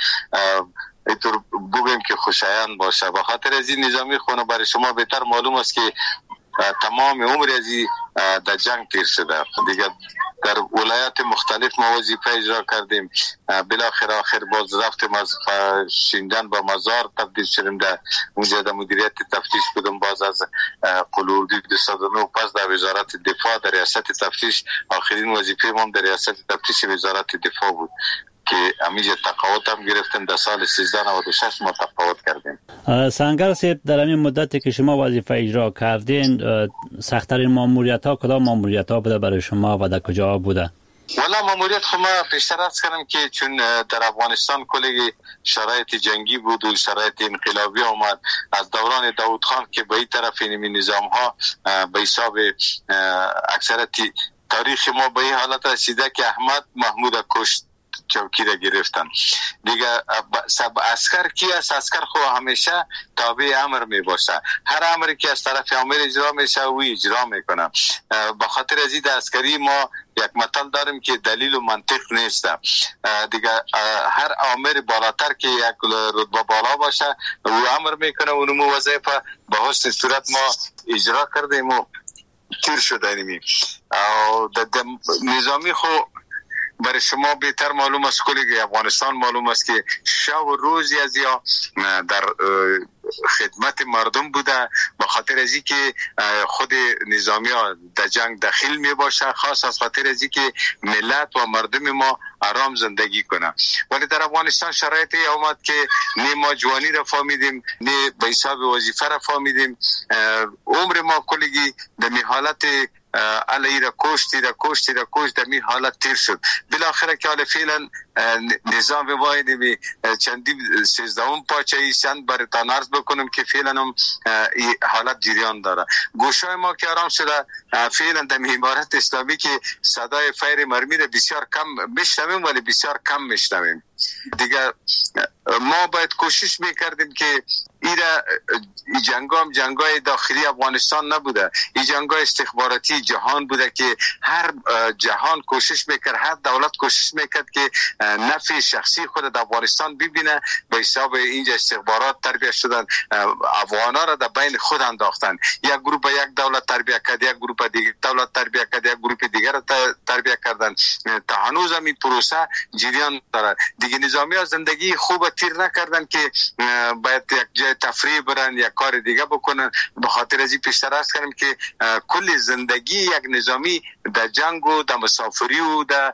S20: اینطور بگیم که خوشایند باشه. با خاطر از این نظامی خونه برای شما بهتر معلوم است که تمام عمر ازی در جنگ تیر شده. دیگه در ولایات مختلف ما وظیفه اجرا کردیم. بالاخره آخر باز رفتیم از شیندن با مزار تبدیل شدیم. در اونجا در مدیریت تفتیش بودم. باز از قلوردی 209 پس در وزارت دفاع در ریاست تفتیش. آخرین وظیفه ما در ریاست تفتیش وزارت دفاع بود که امیجا تقاعد هم گرفتیم. در سال 1396 ما تقاعد کردیم.
S1: سنگر صاحب، در این مدتی که شما وظیفه اجرا کردین، سخت‌ترین ماموریت‌ها کدام ماموریت‌ها بوده برای شما و در کجا بوده؟
S20: والا ماموریت خو ما پیشتر عرض کردم که چون در افغانستان کلی شرایط جنگی بود و شرایط انقلابی آمد. از دوران داود خان که به این طرف این نظام ها به حساب اکثریت تاریخ ما به این حالت رسیده که احمد محمود کشت، چوکی را گرفتن دیگه. عسکر کی است؟ عسکر خو همیشه تابع امر می باشه. هر امری که از طرف امیر اجرا میشه او اجرا میکنه. به خاطر از این عسکری ما یک متل داریم که دلیل و منطق نیست دیگه. هر امر بالاتر که یک رتبه بالا باشه او امر میکنه، اونمو وظیفه به حسن صورت ما اجرا کردیم و تیر شدیم. در نظامی خو برای شما بهتر معلوم است، کلی افغانستان معلوم است که شب و روزی از یا در خدمت مردم بوده. به خاطر از این که خود نظامی ها در جنگ داخل می باشه، خاص از خاطر از این که ملت و مردم ما آرام زندگی کنه. ولی در افغانستان شرایطی آمد که نه ما جوانی را فهمیدیم، نه به حساب وظیفه را فهمیدیم. عمر ما کلی در حالت علی را کشت در می حالت تیر شد. بالاخره که حالا فعلا نظام واحد می چندی 13 پاچه ایشان برتان عرض بکنم که فعلا هم حالت جریان داره. گوشای ما که آرام شده، فعلا در امارت اسلامی که صدای فیر مرمی را بسیار کم میشنویم، ولی بسیار کم میشنویم دیگه. ما باید کوشش میکردیم که این جنگای داخلی افغانستان نبوده، این جنگای استخباراتی جهان بوده که هر جهان کوشش میکرد، هر دولت کوشش میکرد که نفع شخصی خود در افغانستان ببینه. به حساب اینجا استخبارات تربیت شدن، افغانا را در بین خود انداختن. یک گروه یک دولت تربیت کرد، یک گروه دیگر دولت تربیت کرد، یک گروه دیگر را تربیت کردن. تا هنوز هم این پروسه جریان داره. دیگه نظامی ها زندگی خوب تیر نکردن که باید یک جای تفریح برن یا کار دیگه بکنن. به خاطر از این پیشتر عرض کردم که کل زندگی یک نظامی در جنگ و در مسافری و در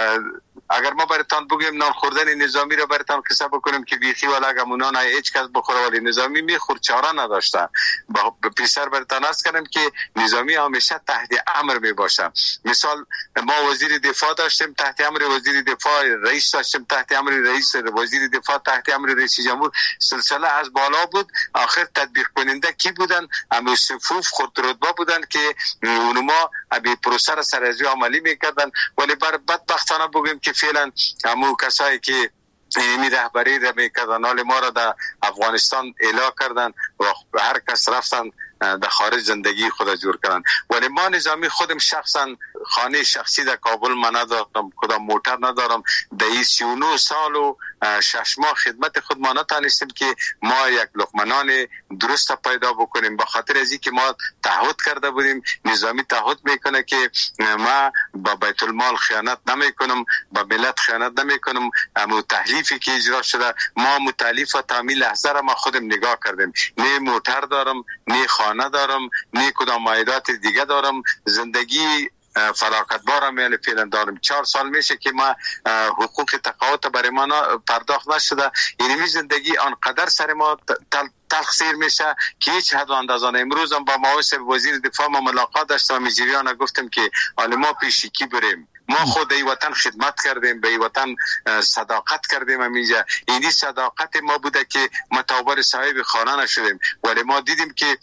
S20: اگر ما براتان بگیم نان خوردن نظامی رو براتان قصه بکنیم که بیخی ولا گمونان هیچ کس بخوره ولی نظامی میخور چاره نداشته. به پیشتر براتان عرض کردم که نظامی همیشه تحت امر میباشه. مثال ما وزیر دفاع داشتیم تحت امر وزیر دفاع، رئیس داشتیم تحت امر رئیس، وزیر دفاع تحت امر رئیس جمهور. سلسله از بالا بود. آخر تطبیق کننده کی بودن؟ همه صفوف خود رتبه بودن که اونما ابی پروسه را سرازی عملی میکردن. ولی بر بدبختانه بگیم که فعلا همو کسایی که این رهبری را میکردن حال ما را در افغانستان اعلا کردن و هر کس رفتن در خارج زندگی خود جور کردن. ولی ما نظامی خودم شخصا خانه شخصی در کابل من ندارم، کدام موتر ندارم. در این 39 سال و 6 ماه خدمت خود ما نتانستیم که ما یک لقمنان درست پیدا بکنیم. به خاطر از اینکه ما تعهد کرده بودیم، نظامی تعهد میکنه که ما با بیت المال خیانت نمیکنم، با ملت خیانت نمیکنم. اما تحلیفی که اجرا شده ما متعلیف و تعمیل لحظه را ما خودم نگاه کردیم. نه موتر دارم، نه خانه دارم، نه کدام عایدات دیگه دارم. زندگی فلاکتبار هم فعلا دارم. 4 سال میشه که ما حقوق تقاعد برای ما پرداخت نشده. یعنی زندگی آنقدر سر ما تقصیر میشه که هیچ حد و اندازه. امروز هم با معاوض وزیر دفاع ما ملاقات داشتم، میجریان گفتم که حالا ما پیشی کی بریم. ما خود ای وطن خدمت کردیم، به ای وطن صداقت کردیم. اینجا اینی صداقت ما بوده که متوبر صاحب خانه نشدیم. ولی ما دیدیم که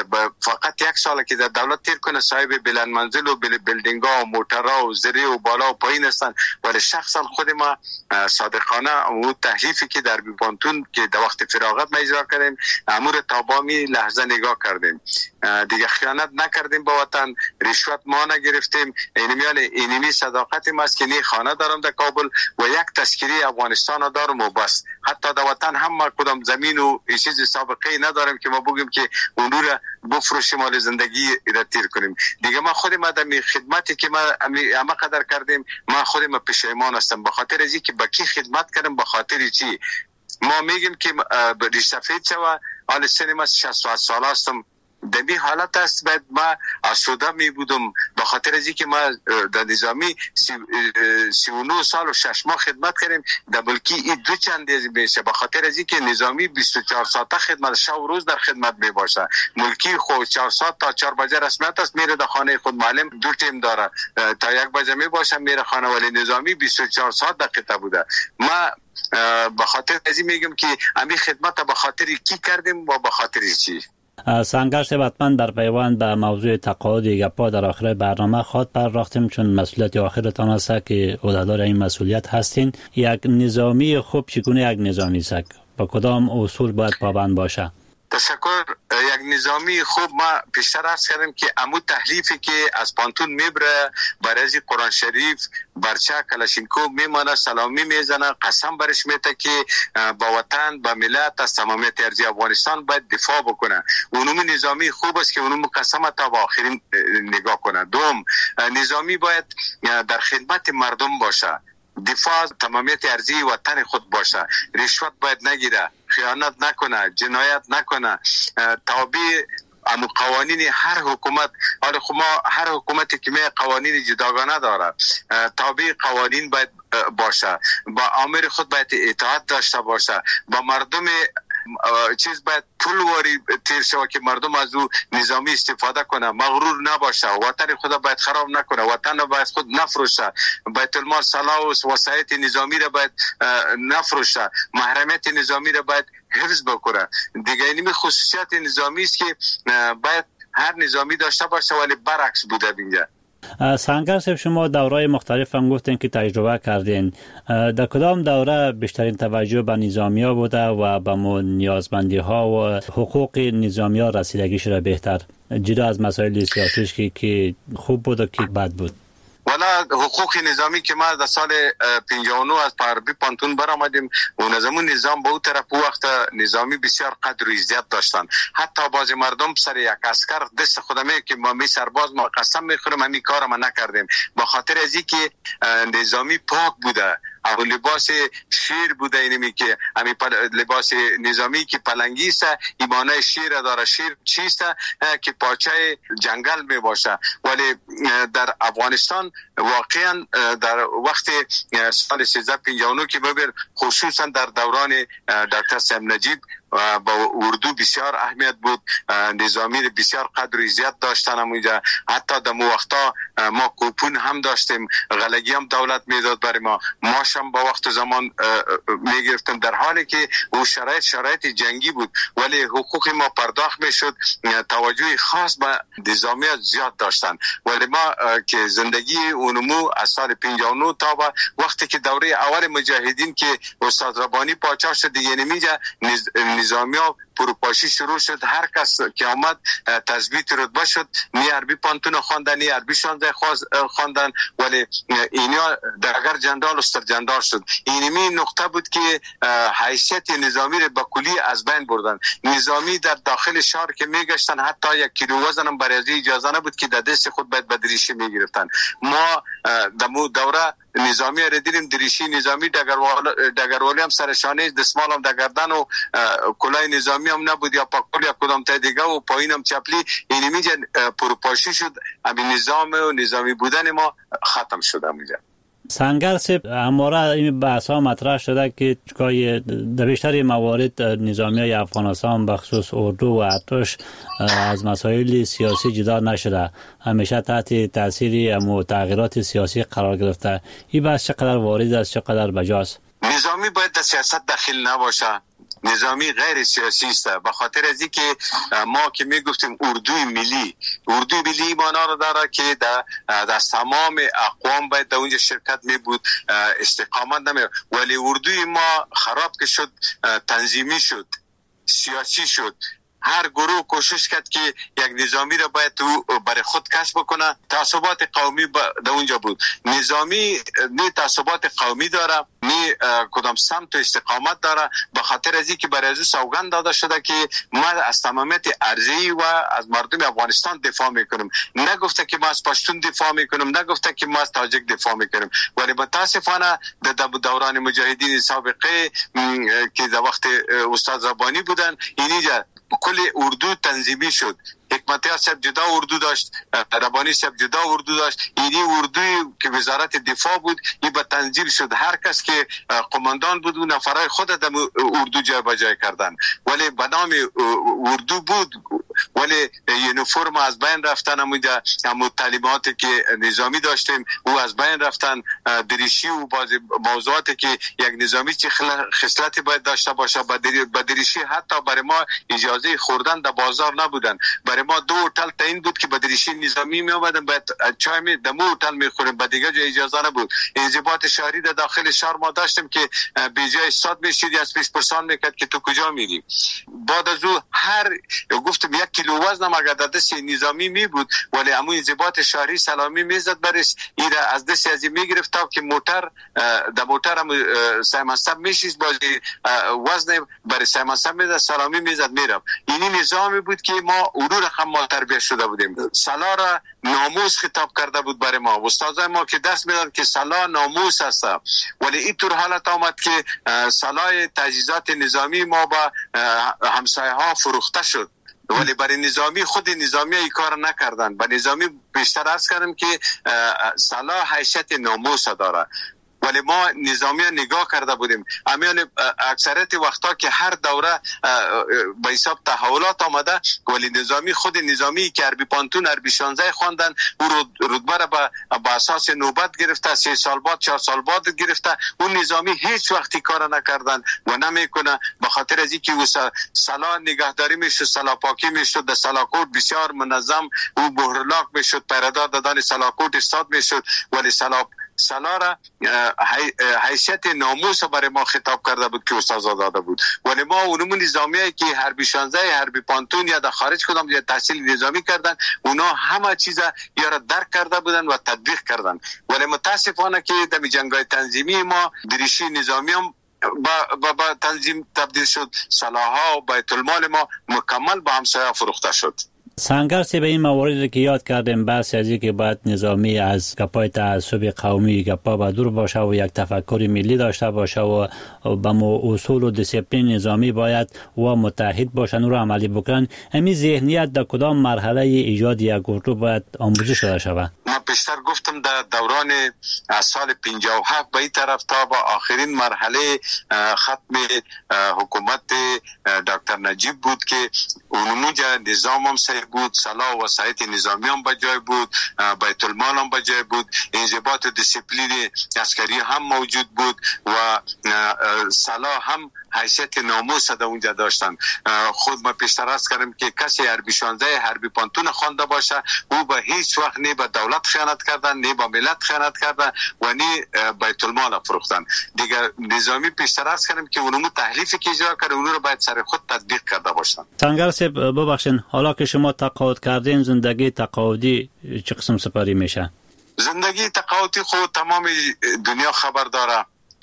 S20: فقط 1 سال که در دولت تیر کنه صاحب بلند منزل و بیلدینگ ها و موترها و زری و بالا و پایین هستن. ولی شخصا خود ما صادقانه و تحریفی که در بیبانتون که در وقت فراغت ما اجرا کردیم امور تابامی لحظه نگاه کردیم. دیگه خیانت نکردیم با وطن، رشوت ما نگرفتیم. اینمی صداقت ما است که نه خانه دارم در کابل و یک تذکره افغانستان دارم و بس. حتی در وطن هم ما کدام زمین و چیز سابقه نداریم که ما بگیم که اون رو بفروشیم مال زندگی را تیر کنیم. دیگه ما خود ما در خدمتی که ما همه قدر کردیم ما خود ما پشیمان هستم. به خاطر از اینکه با کی خدمت کردم، به خاطر چی ما میگیم که ریش سفید شوه. حال سن ما 60 سال هستم. در این حالت است باید ما آسوده می بودم. به خاطر از اینکه ما در نظامی 39 سال و 6 ماه خدمت کردیم. در بلکی این 2 چند میشه. به خاطر از اینکه نظامی 24 ساعته خدمت، شب و روز در خدمت می باشه. ملکی خود 4 ساعت تا 4 بجه رسمیت است، میره در خانه خود. معلم 2 تیم داره تا 1 بجه می باشه میره خانه. ولی نظامی 24 ساعت دقیقه بوده. ما به خاطر از این میگم که همین خدمت به خاطر کی کردیم و به خاطر چی.
S1: سنگرش بطمن در پیوند به موضوع تقاعد گپا در آخر برنامه خود پرداختیم، چون مسئولیت آخرتان است که عهدهدار این مسئولیت هستین. یک نظامی خوب چگونه یک نظامی است؟ با کدام اصول باید پابند باشه؟
S20: تشکر. یک نظامی خوب ما پیشتر عرض کردیم که عمود تحریفی که از پانتون میبره برای قرآن شریف برچه کلاشینکوف میمانه، سلامی میزنه، قسم برش میته که با وطن با ملت از تمامیت ارضی افغانستان باید دفاع بکنه. اونم نظامی خوب است که اونم قسم تا با آخرین نگاه کنه. دوم، نظامی باید در خدمت مردم باشه، دفاع تمامیت ارضی وطن خود باشه، رشوت باید نگیره، خیانت نکنه، جنایت نکنه، تابع قوانین هر حکومت. حالا خب ما هر حکومتی که قوانین جداگانه داره، تابع قوانین باید باشه، با آمر خود باید اطاعت داشته باشه، با مردم چیز باید پول واری تیر شود که مردم از او نظامی استفاده کنه، مغرور نباشه، وطن خود باید خراب نکنه، وطن باید خود نفروشه، بیت المال صلاح و وسایت نظامی را باید نفروشه، محرمیت نظامی را باید حفظ بکنه. دیگه اینمی خصوصیت نظامی است که باید هر نظامی داشته باشه. ولی برعکس بوده اینجا.
S1: سنگر صاحب، شما دورهای مختلف هم گفتین که تجربه کردین. در کدام دوره بیشترین توجه به نظامیا بوده و به نیازمندی ها و حقوق نظامیا رسیدگی شده بهتر، جدا از مسائل سیاسی که خوب بود و که بد بود؟
S20: والا حقوق نظامی که ما در سال 59 از غربی پانتون برآمدیم و نظام به اون طرف وقت نظامی بسیار قدر و عزت داشتن. حتی بعضی مردم سر یک عسکر دست خودمه که ما می سرباز ما قسم میخوریم همین کار ما نکردیم، به خاطر از اینکه نظامی پاک بوده. او لباس شیر بوده، اینمی که همین لباس نظامی که پلنگی است، ایمانه شیر داره. شیر چیست که پاچه جنگل می باشه. ولی در افغانستان واقعا در وقت سال 1359 که ببین خصوصا در دوران دکتر صاحب نجیب با اردو بسیار اهمیت بود، نظامی بسیار قدر و عزت داشتن اونجا. حتی در وقتا ما کوپون هم داشتیم، غلگی هم دولت میداد برای ما، ماش هم با وقت زمان میگرفتیم، در حالی که او شرایط جنگی بود ولی حقوق ما پرداخت میشد. توجه خاص به نظامیات زیاد داشتن. ولی ما که زندگی اونمو از سال 59 تا به وقتی که دوره اول مجاهدین که استاد ربانی پاچا شد دیگه نمیجا نظامی ها پروپاشی شروع شد. هر کس که آمد تثبیت رتبه شد، نی عربی پانتون خواندن، نی عربی 16 خواندن، ولی اینا درگر جندال و سرجندال شد. اینمی نقطه بود که حیثیت نظامی رو به کلی از بین بردن. نظامی در داخل شهر که میگشتن حتی 1 کیلو وزن هم برای اجازه نبود که در دست خود باید به دریشه میگرفتن. ما در دوره نظامی را دیدیم، دریشی نظامی، دگروالی هم سرشانه، دستمال هم دگردن و کلاه نظامی هم نبود یا پاکول یا کدام تا دیگه و پایین هم چپلی. اینمی پروپاشی شد. همین نظام و نظامی بودن ما ختم شد همینجا.
S1: سنگر صاحب، همواره این بحث ها مطرح شده که در بیشتر موارد نظامی های افغانستان بخصوص اردو و ارتش از مسائل سیاسی جدا نشده، همیشه تحت تاثیر تغییرات سیاسی قرار گرفته. این بحث چقدر وارد است، چقدر بجاست؟
S20: نظامی باید در سیاست داخل نباشه. نظامی غیر سیاسی است، به خاطر از اینکه ما که میگفتیم اردوی ملی معنا رو داره که در تمام اقوام باید در اونجا شرکت می بود، استقامت نمی. ولی اردوی ما خراب که شد، تنظیمی شد، سیاسی شد. هر گروه کوشش کرد که یک نظامی را باید برای خود کسب بکنه. تعصبات قومی در اونجا بود. نظامی نه تعصبات قومی داره، نه کدام سمت و استقامت داره، به خاطر از اینکه برای از سوگند داده شده که ما از تمامیت ارضی و از مردم افغانستان دفاع میکنیم. نگفته که ما از پشتون دفاع میکنیم، نگفته که ما از تاجک دفاع میکنیم. ولی متاسفانه در دوران مجاهدین سابقه که در وقت استاد ربانی بودن، اینجا کل اردو تنظیمی شد. حکمتیار صاحب جدا اردو داشت، ربانی صاحب جدا اردو داشت. اینی اردوی که وزارت دفاع بود این به تنظیم شد. هر کس که قماندان بود و نفرای خود در اردو جای بجای کردن، ولی به نام اردو بود. ولی یونیفرم از بین رفتن. همون تعلیماتی که نظامی داشتیم او از بین رفتن. دریشی و بعضی موضوعاتی که یک نظامی چه خصلتی باید داشته باشه، به دریشی حتی برای ما اجازه خوردن در بازار نبودن. برای ما 2 هتل تعیین بود که به دریشی نظامی می اومدن، باید چای می دمو هتل میخوریم، به دیگه جای اجازه نبود. انضباط شهری در داخل شهر ما داشتیم که به جای استاد میشید از پیش پرسان میکرد که تو کجا میری. بعد از او هر گفتم 1 کیلو وزن اگر در دست نظامی می بود، ولی امو انضباط شهری سلامی میزد برش، ایرا از دست از میگرفت تا که موتر در موتر هم سیمنسب میشید، بازی وزن برای سیمنسب میزد، سلامی میزد میرم. اینی نظامی بود که ما اون رقم ما تربیت شده بودیم. سلا را ناموس خطاب کرده بود برای ما. استادای ما که دست میدن که سلا ناموس است، ولی اینطور حالت آمد که سلای تجهیزات نظامی ما با همسایه ها فروخته شد. ولی برای نظامی خود نظامی ها این کار نکردن. به نظامی بیشتر عرض کردم که سلا حیثیت ناموس داره. ولی ما نظامی نگاه کرده بودیم. امیال اکثریت وقتا که هر دوره به حساب تحولات آمده، ولی نظامی خود نظامی که عربی پانتون عربی 16 خواندن او رتبه را به اساس نوبت گرفته، 3 سال بعد 4 سال بعد گرفته. اون نظامی هیچ وقتی کار نکردن و نمیکنه، به خاطر از اینکه سلا نگهداری میشد، سلا پاکی میشد، در سلاکوت بسیار منظم او بهرلاک میشد، پیردار دادن سلاکوت استاد میشد. ولی سلا را حیثیت ناموس برای ما خطاب کرده بود که استاد داده بود. ولی ما اونمون نظامیه که حربی 16 حربی پانتون یا در خارج کدام یا تحصیل نظامی کردن، اونا همه چیز یا را درک کرده بودن و تطبیق کردن. ولی متاسفانه که در جنگ‌های تنظیمی ما دریشی نظامی هم با تنظیم تبدیل شد، سلاح‌ها و بیت المال ما مکمل با همسایه فروخته شد.
S1: سنگرسی به این مواردی که یاد کردیم، بحث از این که باید نظامی از گپای تعصب قومی گپا با دور باشه و یک تفکر ملی داشته باشه و به اصول و دیسیپلین نظامی باید و متحد باشن و رو عملی بکنن. همین ذهنیت در کدام مرحله ایجاد یک گروه باید آموزش داده شود؟
S20: من پیشتر گفتم در دوران از سال 57 به این طرف تا با آخرین مرحله ختم حکومت دکتر نجیب بود که اونمونجا نظام هم صحیح بود، سلاح و وسایط نظامی هم بجای بود، بیت المال هم بجای بود، انضباط و دیسیپلین عسکری هم موجود بود و سلاح هم حیثیت ناموس در اونجا داشتن. خود ما پیشتر عرض کردم که کسی حربی 16 حربی پانتون خوانده باشه، او به هیچ وقت نه به دولت خیانت کردن، نه به ملت خیانت کردن و نه بیت المال فروختن. دیگر نظامی پیشتر عرض کردم که اونمو تحلیفی که اجرا کرده اونو رو باید سر خود تطبیق کرده باشن.
S1: سنگر صاحب ببخشید، حالا که شما تقاعد کردین، زندگی تقاعدی چه قسم سپری میشه؟
S20: زندگی تقاعدی خود تمام دنیا خبر داره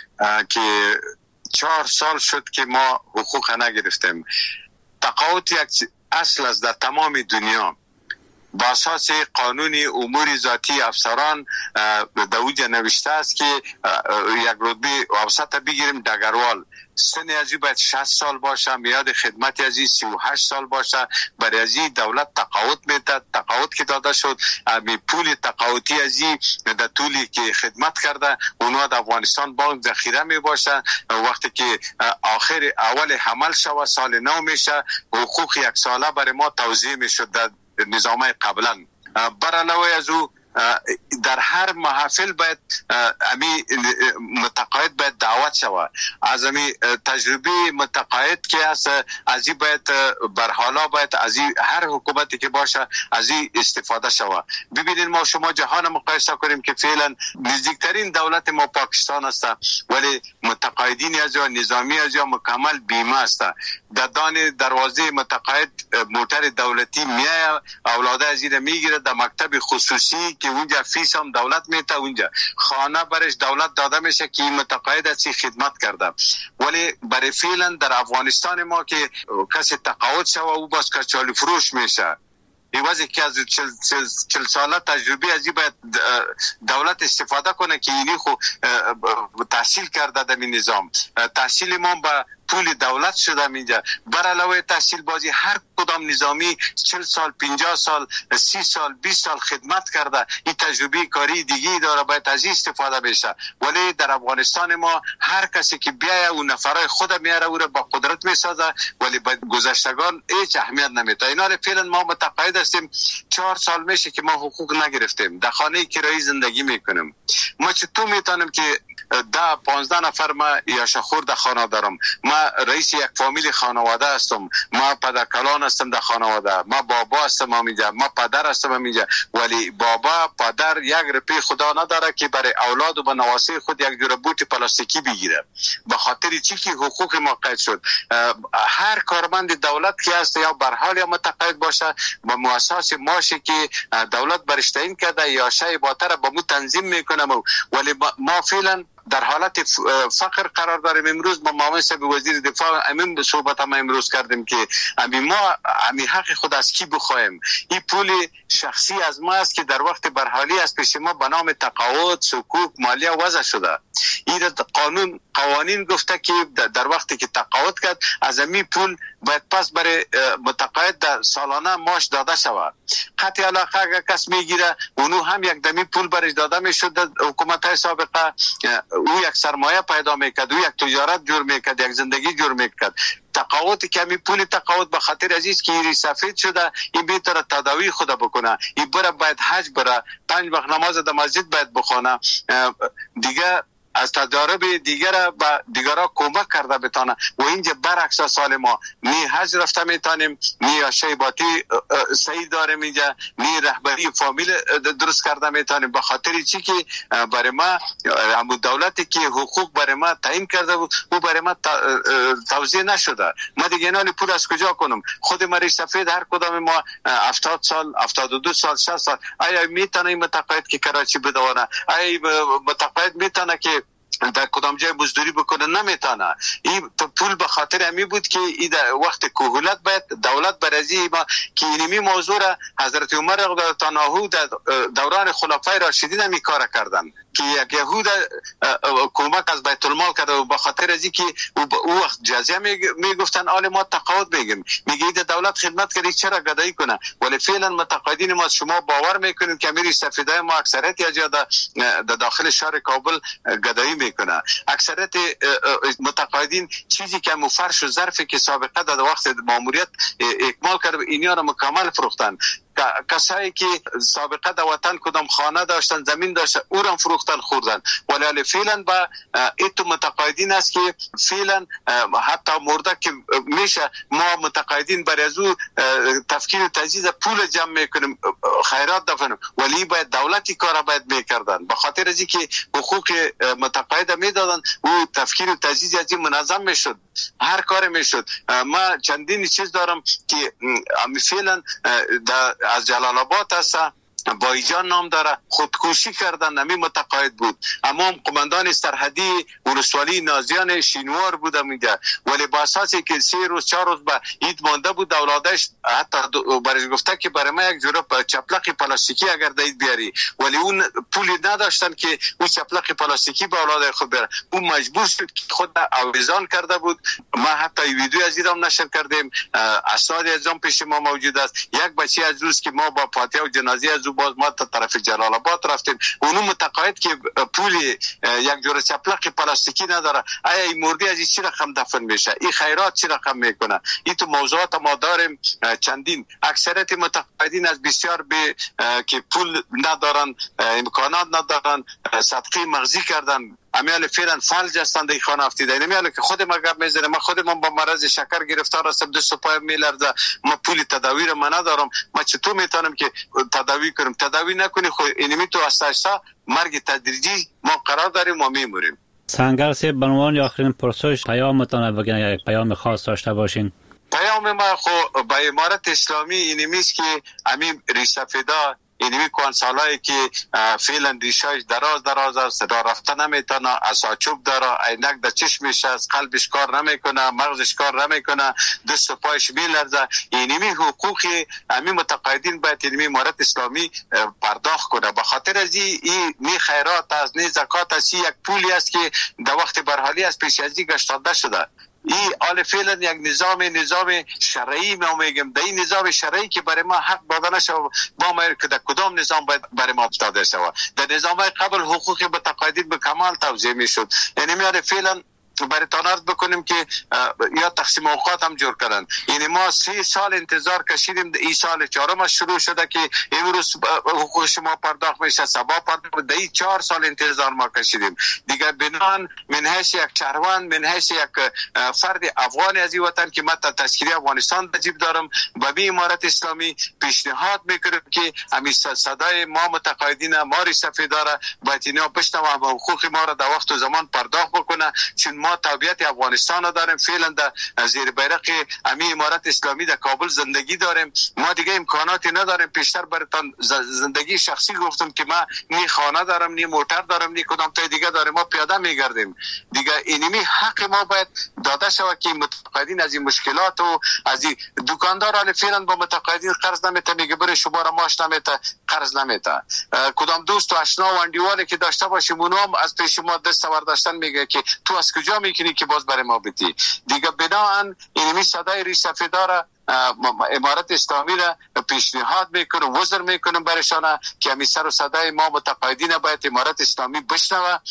S20: که 4 سال شد که ما حقوق نگرفتیم. تقاعد یک اصل است در تمام دنیا. با اساس قانون امور ذاتی افسران در اوجه نوشته است که یک رتبه اوسط بگیریم دگروال، سن ازی باید 60 سال باشه، میاد خدمت ازی 38 سال باشه. برای ازی دولت تقاعد میده. تقاعد که داده شد، پول تقاعدی ازی در طولی که خدمت کرده اونها در افغانستان بانک ذخیره می باشه. وقتی که آخر اول حمل شوه سال 9 میشه، حقوق 1 ساله برای ما توزیع میشد در نظامه قبلا. بر علاوه از او در هر محافل باید امی متقاعد باید دعوت شود. از امی تجربه متقاعد که است از این باید بر حالا باید از هر حکومتی که باشه از این استفاده شود. ببینید ما شما جهان مقایسه کنیم که فعلا نزدیکترین دولت ما پاکستان است، ولی متقاعدین از نظامی از مکمل بیمه است. در دان دروازه متقاعد موتر دولتی میاد، اولاده از این میگیره در مکتب خصوصی که اونجا فیس هم دولت میته، اونجا خانه برش دولت داده میشه که متقاعد از خدمت کرده. ولی برای فعلا در افغانستان ما که کسی تقاعد شوه او باز کچالی فروش میشه. ایوازی که از 40 ساله تجربه ازی باید دولت استفاده کنه که اینی خو تحصیل کرده در این نظام. تحصیل ما با پول دولت شده اینجا. بر علاوه تحصیل بازی هر کدام نظامی 40 سال 50 سال 30 سال 20 سال خدمت کرده، این تجربه کاری دیگه داره، باید از این استفاده بشه. ولی در افغانستان ما هر کسی که بیایه اون نفرای خود میاره او را با قدرت میسازه، ولی با گذشتگان هیچ اهمیت نمیده. اینا رو فعلا ما متقاعد هستیم. 4 سال میشه که ما حقوق نگرفتیم، در خانه کرایی زندگی میکنیم. ما چطور میتونیم که 10-15 نفر ما یاشخور در خانه دارم، ما رئیس یک فامیل خانواده هستم، ما پدرکلان هستم در خانواده، ما بابا هستم اینجا، ما پدر هستم اینجا، ولی بابا پدر یک روپیه خدا نداره که برای اولاد و به نواسه خود یک جور بوت پلاستیکی بگیره. به خاطر چی که حقوق ما قید شد. هر کارمند دولت که هست یا بر حال یا متقاعد باشه با مؤسسه ماشی که دولت برش تعیین کرده یا شای باتر با مو تنظیم میکنه. ولی ما فعلا در حالت فقر قرار داریم. امروز با معاون صاحب وزیر دفاع امین به صحبت ما امروز کردیم که ما حق خود از کی بخوایم. این پول شخصی از ما است که در وقت برحالی از پیش ما به نام تقاعد، صکوک، مالیه وضع شده. این قوانین گفته که در وقتی که تقاعد کرد از این پول باید پس برای متقاعد در سالانه ماش داده شود. قطع علاقه اگر کس میگیره اونو هم یک دمی پول برش داده میشد. حکومت های سابقه او یک سرمایه پیدا میکرد، او یک تجارت جور میکرد، یک زندگی جور میکرد. تقاوت کمی پول تقاوت به خاطر عزیز که این سفید شده، این بیتر تداوی خود بکنه، این بره باید حج بره، 5 وقت نماز در مسجد باید بخونه، دیگه از تجارب دیگر به دیگرها کمک کرده بتانه. و اینجا برعکس سال ما نی حج رفته میتونیم، نی شیباتی صحیح داریم، اینجا نی رهبری فامیل درست کرده میتونیم. به خاطر چی که برای ما همون دولتی که حقوق برای ما تعیین کرده بود او برای ما توزیع نشده. ما دیگه اینال پول از کجا کنم؟ خود مری سفید هر کدام ما 70 سال 72 سال 60 سال آیا میتونه این متقاعد که کراچی بدونه؟ آیا متقاعد میتونه که در کدام جای مزدوری بکنه؟ نمیتونه. این پول به خاطر امی بود که این وقت کهولت باید دولت برازی ما که اینمی موضوع را حضرت عمر رضی الله عنه در دوران خلفای راشدین هم کار کردن که یک یهود کمک از بیت المال کرده و به خاطر ازی که او وقت جزیه میگفتن آل ما تقاعد میگیم، میگه این دولت خدمت کردی چرا گدایی کنه؟ ولی فعلا متقاعدین ما شما باور میکنید که امیر سفیدای ما اکثریت یا در داخل شهر کابل گدایی میکنه. اکثریت متقاعدین چیزی که فرش و ظرفی که سابقه در وقت ماموریت اکمال کرده اینیا را مکمل فروختن. کسایی که سابقه در وطن کدام خانه داشتن زمین داشتن او را فروختن خوردن. ولی فعلا با ایتو متقاعدین است که فعلا حتی مرده که میشه ما متقاعدین برای از او تفکیر و تجهیز پول جمع میکنیم خیرات دفنیم، ولی باید دولتی کار باید میکردن. به خاطر از اینکه حقوق متقاعد میدادن او تفکیر و تجهیز از این منظم میشد، هر کار میشد. ما چندین چیز دارم که فعلا از جلال آباد هست بایجان نام داره، خودکشی کردن، نمی متقاعد بود. اما قماندان سرحدی ولسوالی نازیان شینوار بود میگه، ولی با اساسی که 3 روز 4 روز به عید مانده بود اولادش حتی برای گفته که برای ما یک جوراب چپلق پلاستیکی اگر دید بیاری، ولی اون پولی نداشتن که اون چپلق پلاستیکی به اولاد خود بره. اون مجبور شد که خود آویزان کرده بود. ما حتی ویدیو از ایران نشر کردیم، اسناد از اون پیش ما موجود است. یک بچه از روز که ما با فاتحه و جنازه از باز ما تا طرف جلال آباد رفتیم، اونو متقاعد که پولی یک جور چپلق پلاستیکی نداره، آیا این مردی از این چی رقم دفن میشه؟ این خیرات چی رقم میکنه؟ این تو موضوعات ما داریم چندین. اکثریت متقاعدین از بسیار که پول ندارن، امکانات ندارن، صدقه مغزی کردن، امیال فعلا فلج هستند این خانه افتیده. امیال که خود ما گپ میزنه، ما خودمون با مرض شکر گرفتار هستم، دست و پای میلرزه، ما پول تداوی رو من ندارم، ما چطور میتونم که تداوی کنم؟ تداوی نکنی خود اینمی تو استایسا مرگ تدریجی ما قرار داریم و میموریم.
S1: سنگر سیب به عنوان آخرین پرسش پیامتان بگین، یک پیام خاص داشته باشین.
S20: پیام ما خو به امارت اسلامی اینمیست که امیم ریسفیدا اینمی کانسالایی که فعلا ریشایش دراز است، راه رفتن نمیتونه، اساچوب داره، عینک در چشمش است، قلبش کار نمیکنه، مغزش کار نمیکنه، دست و پایش میلرزه. اینمی حقوقی همین متقاعدین باید اینمی امارت اسلامی پرداخت کنه. به خاطر از این نی خیرات است، نی زکات است، یک پولی است که در وقت برحالی از پیش از این گشتاده شده. این آل فعلا یک نظام شرعی ما میگم، در این نظام شرعی که برای ما حق داده نشه با ما که در کدام نظام باید برای ما داده شه. در نظام قبل حقوق متقاعدین به کمال توزیع میشد. یعنی میاد فعلا برای تانارد بکنیم که یا تقسیم اوقات هم جور کردن. یعنی ما 3 سال انتظار کشیدیم، این سال 4م شروع شده که امروز حقوق شما پرداخت میشه، سبا پرداخت، در این 4 سال انتظار ما کشیدیم. دیگه بنان من حیث یک شهروند، من حیث یک فرد افغانی از این وطن که من تا تشکیل افغانستان وجیب دارم، با بی امارت اسلامی پیشنهاد میکنم که همین صدای ما متقاعدین ما ریسفی داره باید اینا بشنوه و حقوق ما را در وقت و زمان پرداخت بکنه، چون ما تابعیت افغانستان داریم. فعلا در زیر بیرق امی امارت اسلامی در کابل زندگی داریم. ما دیگه امکاناتی نداریم. پیشتر براتون زندگی شخصی گفتم که ما نی خانه دارم، نی موتر دارم، نی کدام تا دیگه داریم، ما پیاده میگردیم. دیگه اینمی حق ما باید داده شود که متقاعدین از این مشکلات و از این دکاندار حال فعلا با متقاعدین قرض نمیته، میگه بره شما را ماش نمیته، قرض نمیته. کدام دوست و آشنا و اندیوالی که داشته باشیم اونم از پیش ما دست برداشتن میگه که تو از کجا میکنی که باز برای ما بدی. دیگه بناهن اینمی صدای ریسفیدار امارت اسلامی را پیشنهاد میکنم، وزر میکنم برشانه که همی سر و صدای ما متقاعدین باید امارت اسلامی بشنوه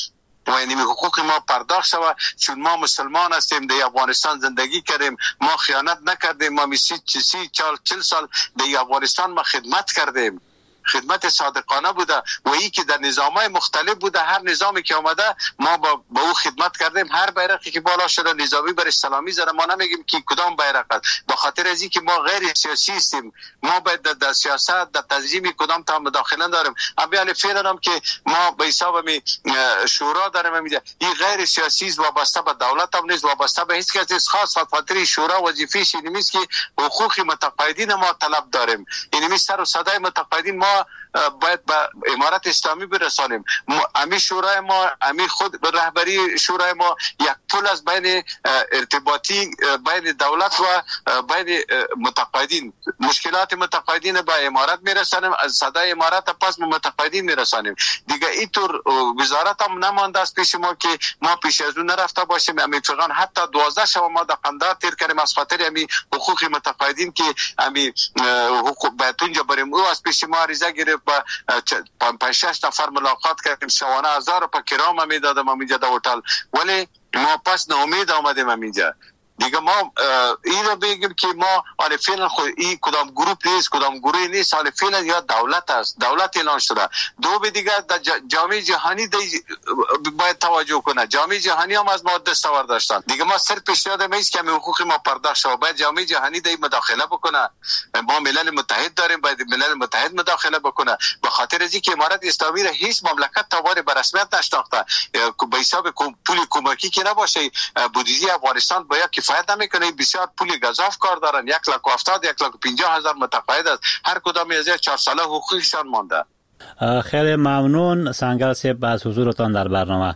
S20: و این حقوق ما پرداخت شود، چون ما مسلمان هستیم، در افغانستان زندگی کردیم، ما خیانت نکردیم، ما 40 سال در افغانستان ما خدمت کردیم، خدمت صادقانه بوده و ای که در نظامای مختلف بوده، هر نظامی که آمده ما با او خدمت کردیم، هر بیرقی که بالا شده نظامی بر اسلامی زده، ما نمیگیم که کدام بیرق است، به خاطر از اینکه ما غیر سیاسی هستیم، ما باید در سیاست در تنظیم کدام تا مداخله داریم. اما فعلا هم که ما به حساب شورا داریم، این غیر سیاسی است، وابسته به دولت هم نیست، وابسته به هیچ کس نیست، خاص خاطر شورا وظیفه‌اش این نیست که حقوق متقاعدین ما طلب داریم، این سر و صدای متقاعدین ما باید به امارت اسلامی برسانیم. امی شورای ما، امی خود رهبری شورای ما یک پل از بین ارتباطی بین دولت و بین متقاعدین، مشکلات متقاعدین به امارت میرسانیم، از صدای امارت پس به متقاعدین میرسانیم. دیگه اینطور وزارت هم نمانده است پیش ما که ما پیش از اون نرفته باشیم. امی فقط حتی 12 شب ما در قندار تیر کردیم از خاطر امی حقوق متقاعدین که امی حقوق باید اونجا بریم. او از پیش ما عریضه گرفت، با 5-6 نفر ملاقات کردیم، شوانه 1000 روپیه کرام میدادم اینجا در هتل، ولی ما پس ناامید آمدیم اینجا. دیگه ما این رو بگیم که ما حالا فعلا این کدام گروپ نیست، کدام گروهی نیست، حالا فعلا یا دولت است، دولت اعلان شده. دو به دیگه جامعه جهانی باید توجه کنه، جامعه جهانی هم از ما دستاورد داشتن. دیگه ما صرف پیشنهاد میست که حقوق ما پرداخت شه، باید جامعه جهانی در مداخله بکنه. ما ملل متحد داریم، باید ملل متحد مداخله بکنه، به خاطر از اینکه امارت اسلامی را هیچ مملکت تاوار به رسمیت نشناخته، به حساب پول کمکی که نباشه بودجه افغانستان باید کفایت نمیکنه. بسیار پول گزاف کار دارن، 1,70,000 1,50,000 متقاعد است، هر کدام از 4 ساله حقوقشان مانده.
S1: خیلی ممنون سنگر صاحب از حضورتان در برنامه.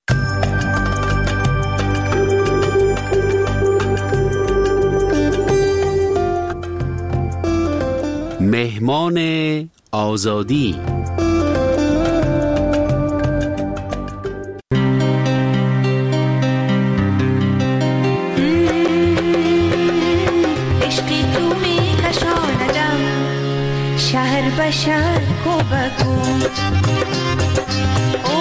S10: مهمان آزادی.
S21: شهر بشر کو بکو او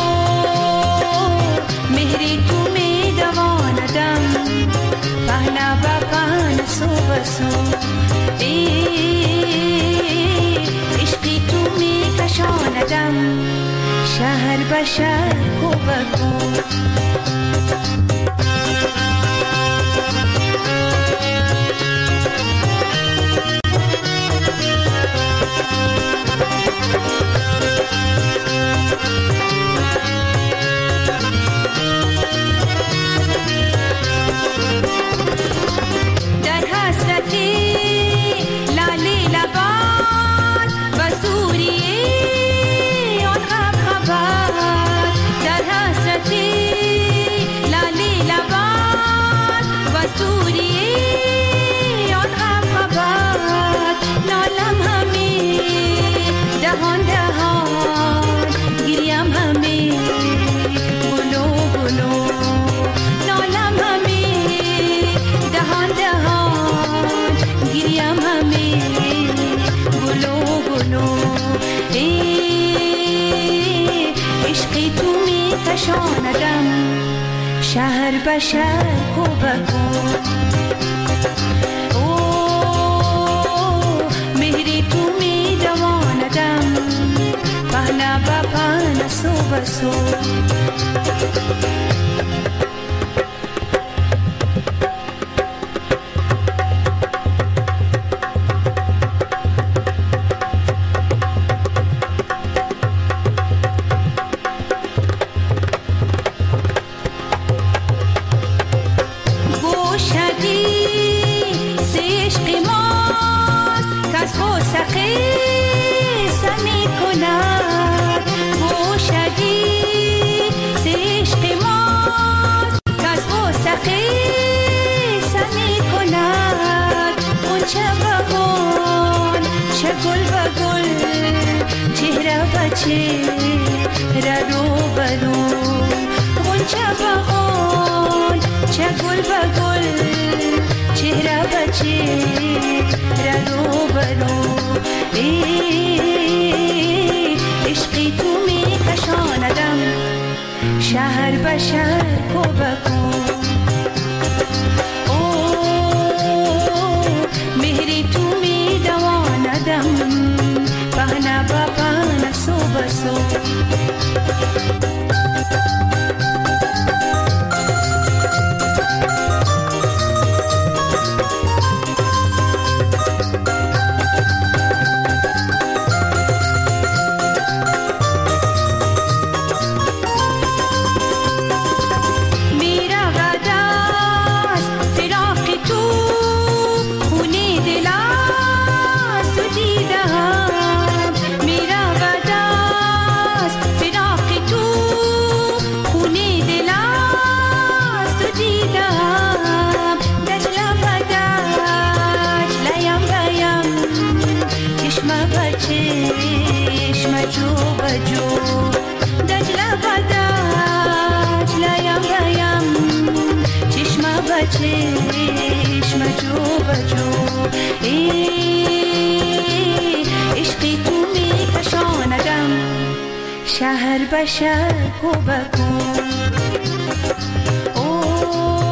S21: مهری تو می دواندم پهنا با پهن سو بسو عشقی تو می کشاندم شهر بشر کو بکو شهر بشر کو بکو او مهری تو می دواندم پهنا با پهن سو بسو شهر به شهر کوبکن مهری تو می دواندم پهنه با پهنه سو بسو چشم جو بجو عشقی تو می کشاندم شهر به شهر کوبکن